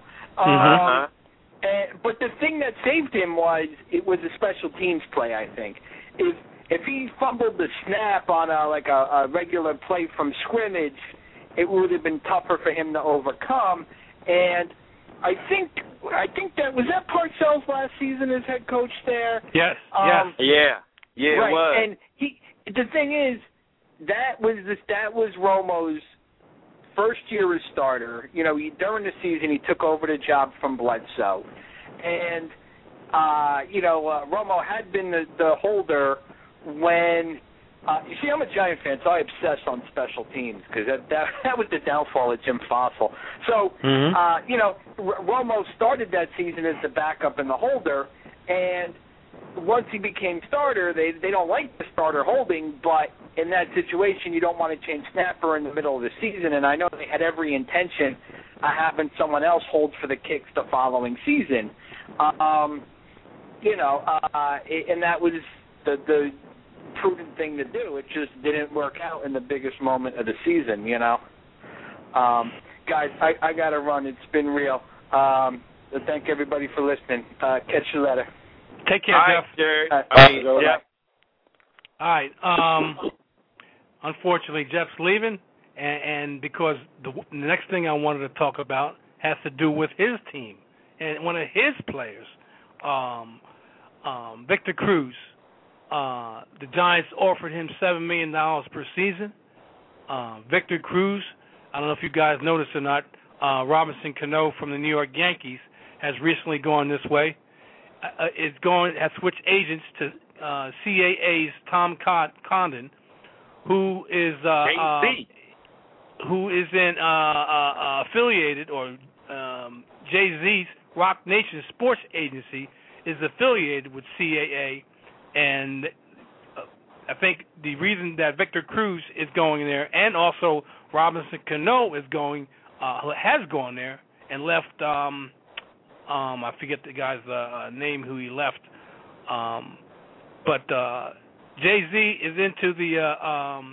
But the thing that saved him was it was a special teams play, I think. If he fumbled the snap on a regular play from scrimmage, it would have been tougher for him to overcome. And I think that was Parcells last season as head coach there. Yes. Yeah, right. It was. And the thing is, that was Romo's first year as starter. You know, during the season he took over the job from Bledsoe, and Romo had been the holder when. You see, I'm a Giant fan, so I obsess on special teams because that was the downfall of Jim Fossil. So, Romo started that season as the backup and the holder, and once he became starter, they don't like the starter holding, but in that situation, you don't want to change snapper in the middle of the season, and I know they had every intention of having someone else hold for the kicks the following season. And that was the prudent thing to do. It just didn't work out in the biggest moment of the season, you know. Guys, I got to run. It's been real. Thank everybody for listening. Catch you later. Take care, Jeff. All right. Unfortunately, Jeff's leaving, and because the next thing I wanted to talk about has to do with his team and one of his players, Victor Cruz. The Giants offered him $7 million per season. Victor Cruz, I don't know if you guys noticed or not, Robinson Cano from the New York Yankees has recently gone this way. Has switched agents to CAA's Tom Condon, who is affiliated, or Jay-Z's Rock Nation Sports Agency is affiliated with CAA. And I think the reason that Victor Cruz is going there, and also Robinson Cano has gone there and left. I forget the guy's name who he left, but Jay-Z is into the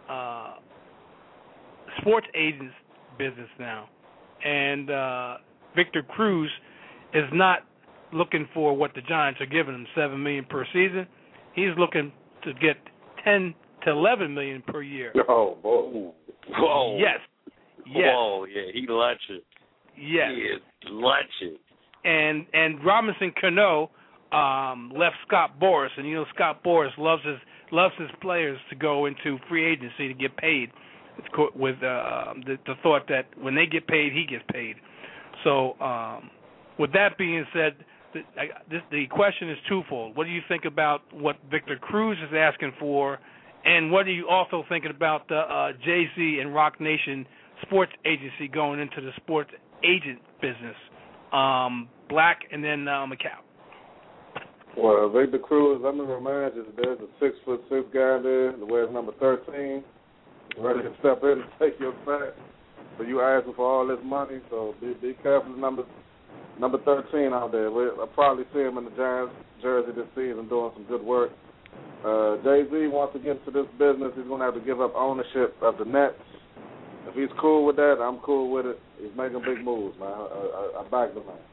sports agents business now, and Victor Cruz is not looking for what the Giants are giving him, $7 million per season. He's looking to get $10 to $11 million per year. Oh, boy. Whoa. Yes. Whoa, yeah, he lunches. Yes. He is lunches. And Robinson Cano left Scott Boras, and Scott Boras loves his players to go into free agency to get paid, with the thought that when they get paid, he gets paid. So, with that being said, the question is twofold. What do you think about what Victor Cruz is asking for, and what are you also thinking about the Jay-Z and Rock Nation Sports Agency going into the sports agent business? Black and then Macau. Well, Victor Cruz, I'm going to remind you that there's a 6'6" guy there that wears number 13, ready to step in and take your sack. So you asking for all this money, so be careful of number 13 out there. I'll probably see him in the Giants jersey this season doing some good work. Jay-Z wants to get into this business. He's going to have to give up ownership of the Nets If he's cool with that, I'm cool with it. He's making big moves, man. I back the man.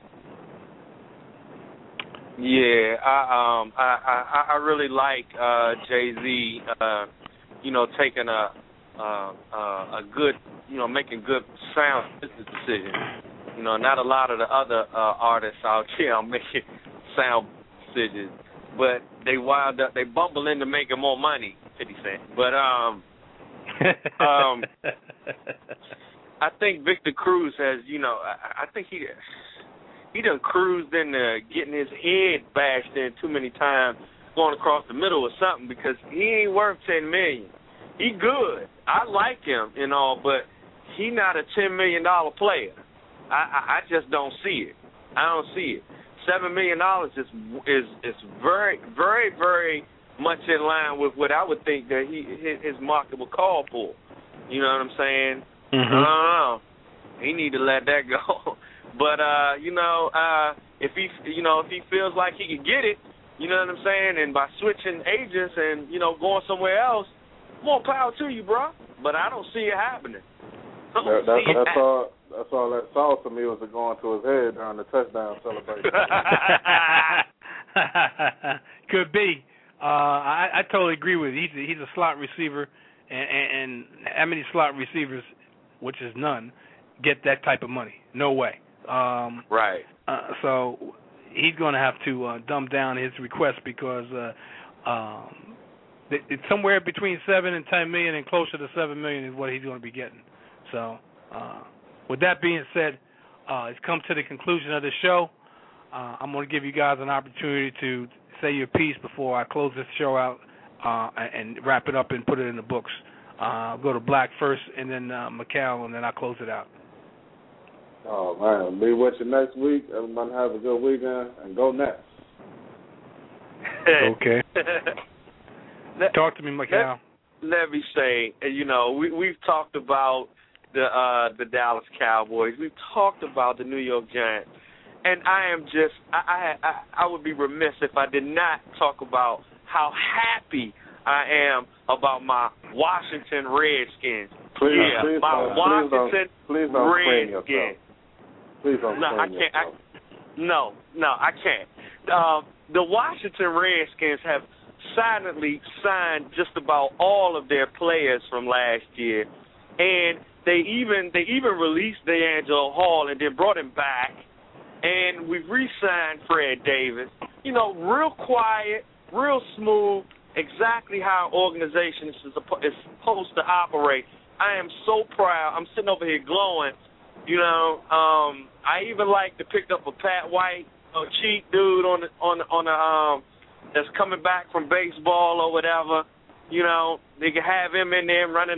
Yeah, I really like Jay-Z, taking a good, making good sound business decisions. Not a lot of the other artists out here are making sound decisions, but they bumble into making more money, 50 Cent. But I think Victor Cruz has, I think he done cruised into getting his head bashed in too many times, going across the middle or something, because he ain't worth $10 million. He good. I like him and all, but he not a $10 million player. I just don't see it. I don't see it. $7 million is very, very, very much in line with what I would think that his market would call for. You know what I'm saying? Mm-hmm. I don't know. He need to let that go. But if he feels like he can get it, you know what I'm saying, and by switching agents and going somewhere else, more power to you, bro. But I don't see it happening. That's all that sauce to me was going to his head during the touchdown celebration. Could be. I totally agree with you. He's a slot receiver, and how many slot receivers, which is none, get that type of money? No way. Right. So he's going to have to dumb down his request because it's somewhere between $7 and $10 million, and closer to $7 million is what he's going to be getting. So with that being said, it's come to the conclusion of the show. I'm going to give you guys an opportunity to say your piece before I close this show out and wrap it up and put it in the books. I'll go to Black first, and then Mikal, and then I'll close it out. Oh, man. Be with you next week. Everybody have a good weekend, and go Nets. Okay. Talk to me, Mikal. Let me say, we've talked about the Dallas Cowboys. We've talked about the New York Giants. And I am just, I would be remiss if I did not talk about how happy I am about my Washington Redskins. Please Washington Redskins. Please don't No, I can't. I can't. The Washington Redskins have silently signed just about all of their players from last year, and they even released DeAngelo Hall and then brought him back, and we've re-signed Fred Davis. Real quiet, real smooth, exactly how an organization is supposed to operate. I am so proud. I'm sitting over here glowing. I even like to pick up a Pat White, cheap dude on the that's coming back from baseball or whatever. They can have him in there running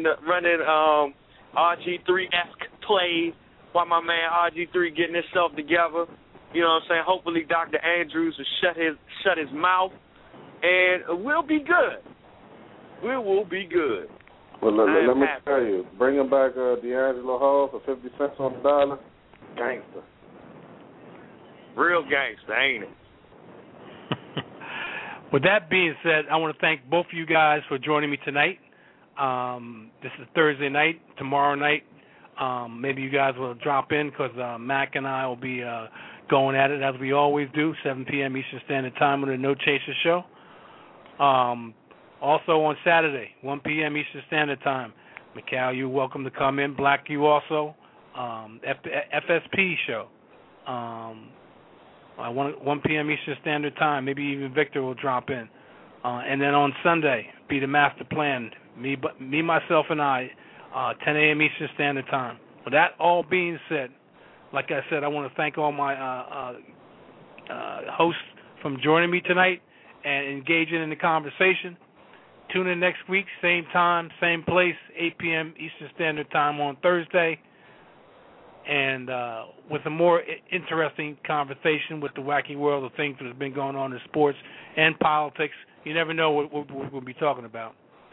RG3-esque plays while my man RG3 getting himself together. You know what I'm saying? Hopefully Dr. Andrews will shut his mouth, and we'll be good. We will be good. Well, let me tell you, bringing back DeAngelo Hall for 50 cents on the dollar, gangster. Real gangster, ain't it? With that being said, I want to thank both of you guys for joining me tonight. This is Thursday night. Tomorrow night, maybe you guys will drop in because Mac and I will be going at it as we always do, 7 p.m. Eastern Standard Time with a No Chaser show. Also on Saturday, 1 p.m. Eastern Standard Time. Mikal, you're welcome to come in. Black, you also. FSP show. 1 p.m. Eastern Standard Time. Maybe even Victor will drop in. And then on Sunday, be the master plan. Me, myself, and I, 10 a.m. Eastern Standard Time. With that all being said, like I said, I want to thank all my hosts from joining me tonight and engaging in the conversation. Tune in next week, same time, same place, 8 p.m. Eastern Standard Time on Thursday. And with a more interesting conversation with the wacky world of things that has been going on in sports and politics. You never know what we'll be talking about.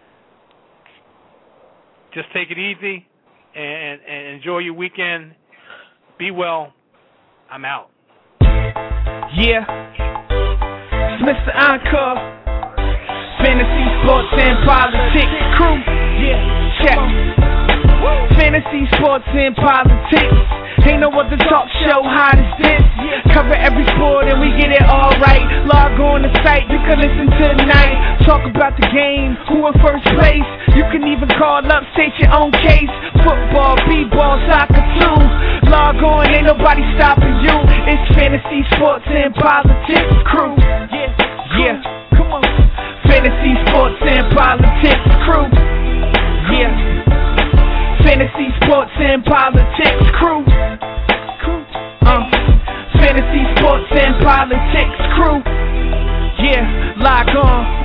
Just take it easy and enjoy your weekend. Be well. I'm out. Yeah. It's Mr. Encore. Fantasy, sports, and politics crew. Yeah. Check. Fantasy, sports, and politics. Ain't no other talk show hot as this. Cover every sport and we get it all right. Log on the site, you can listen tonight. Talk about the game, who in first place. You can even call up, state your own case. Football, b-ball, soccer too. Log on, ain't nobody stopping you. It's fantasy, sports, and politics crew. Yeah, come on. Fantasy, sports, and politics crew. Yeah. Fantasy, sports, and politics crew. Fantasy, sports, and politics crew. Yeah, log on.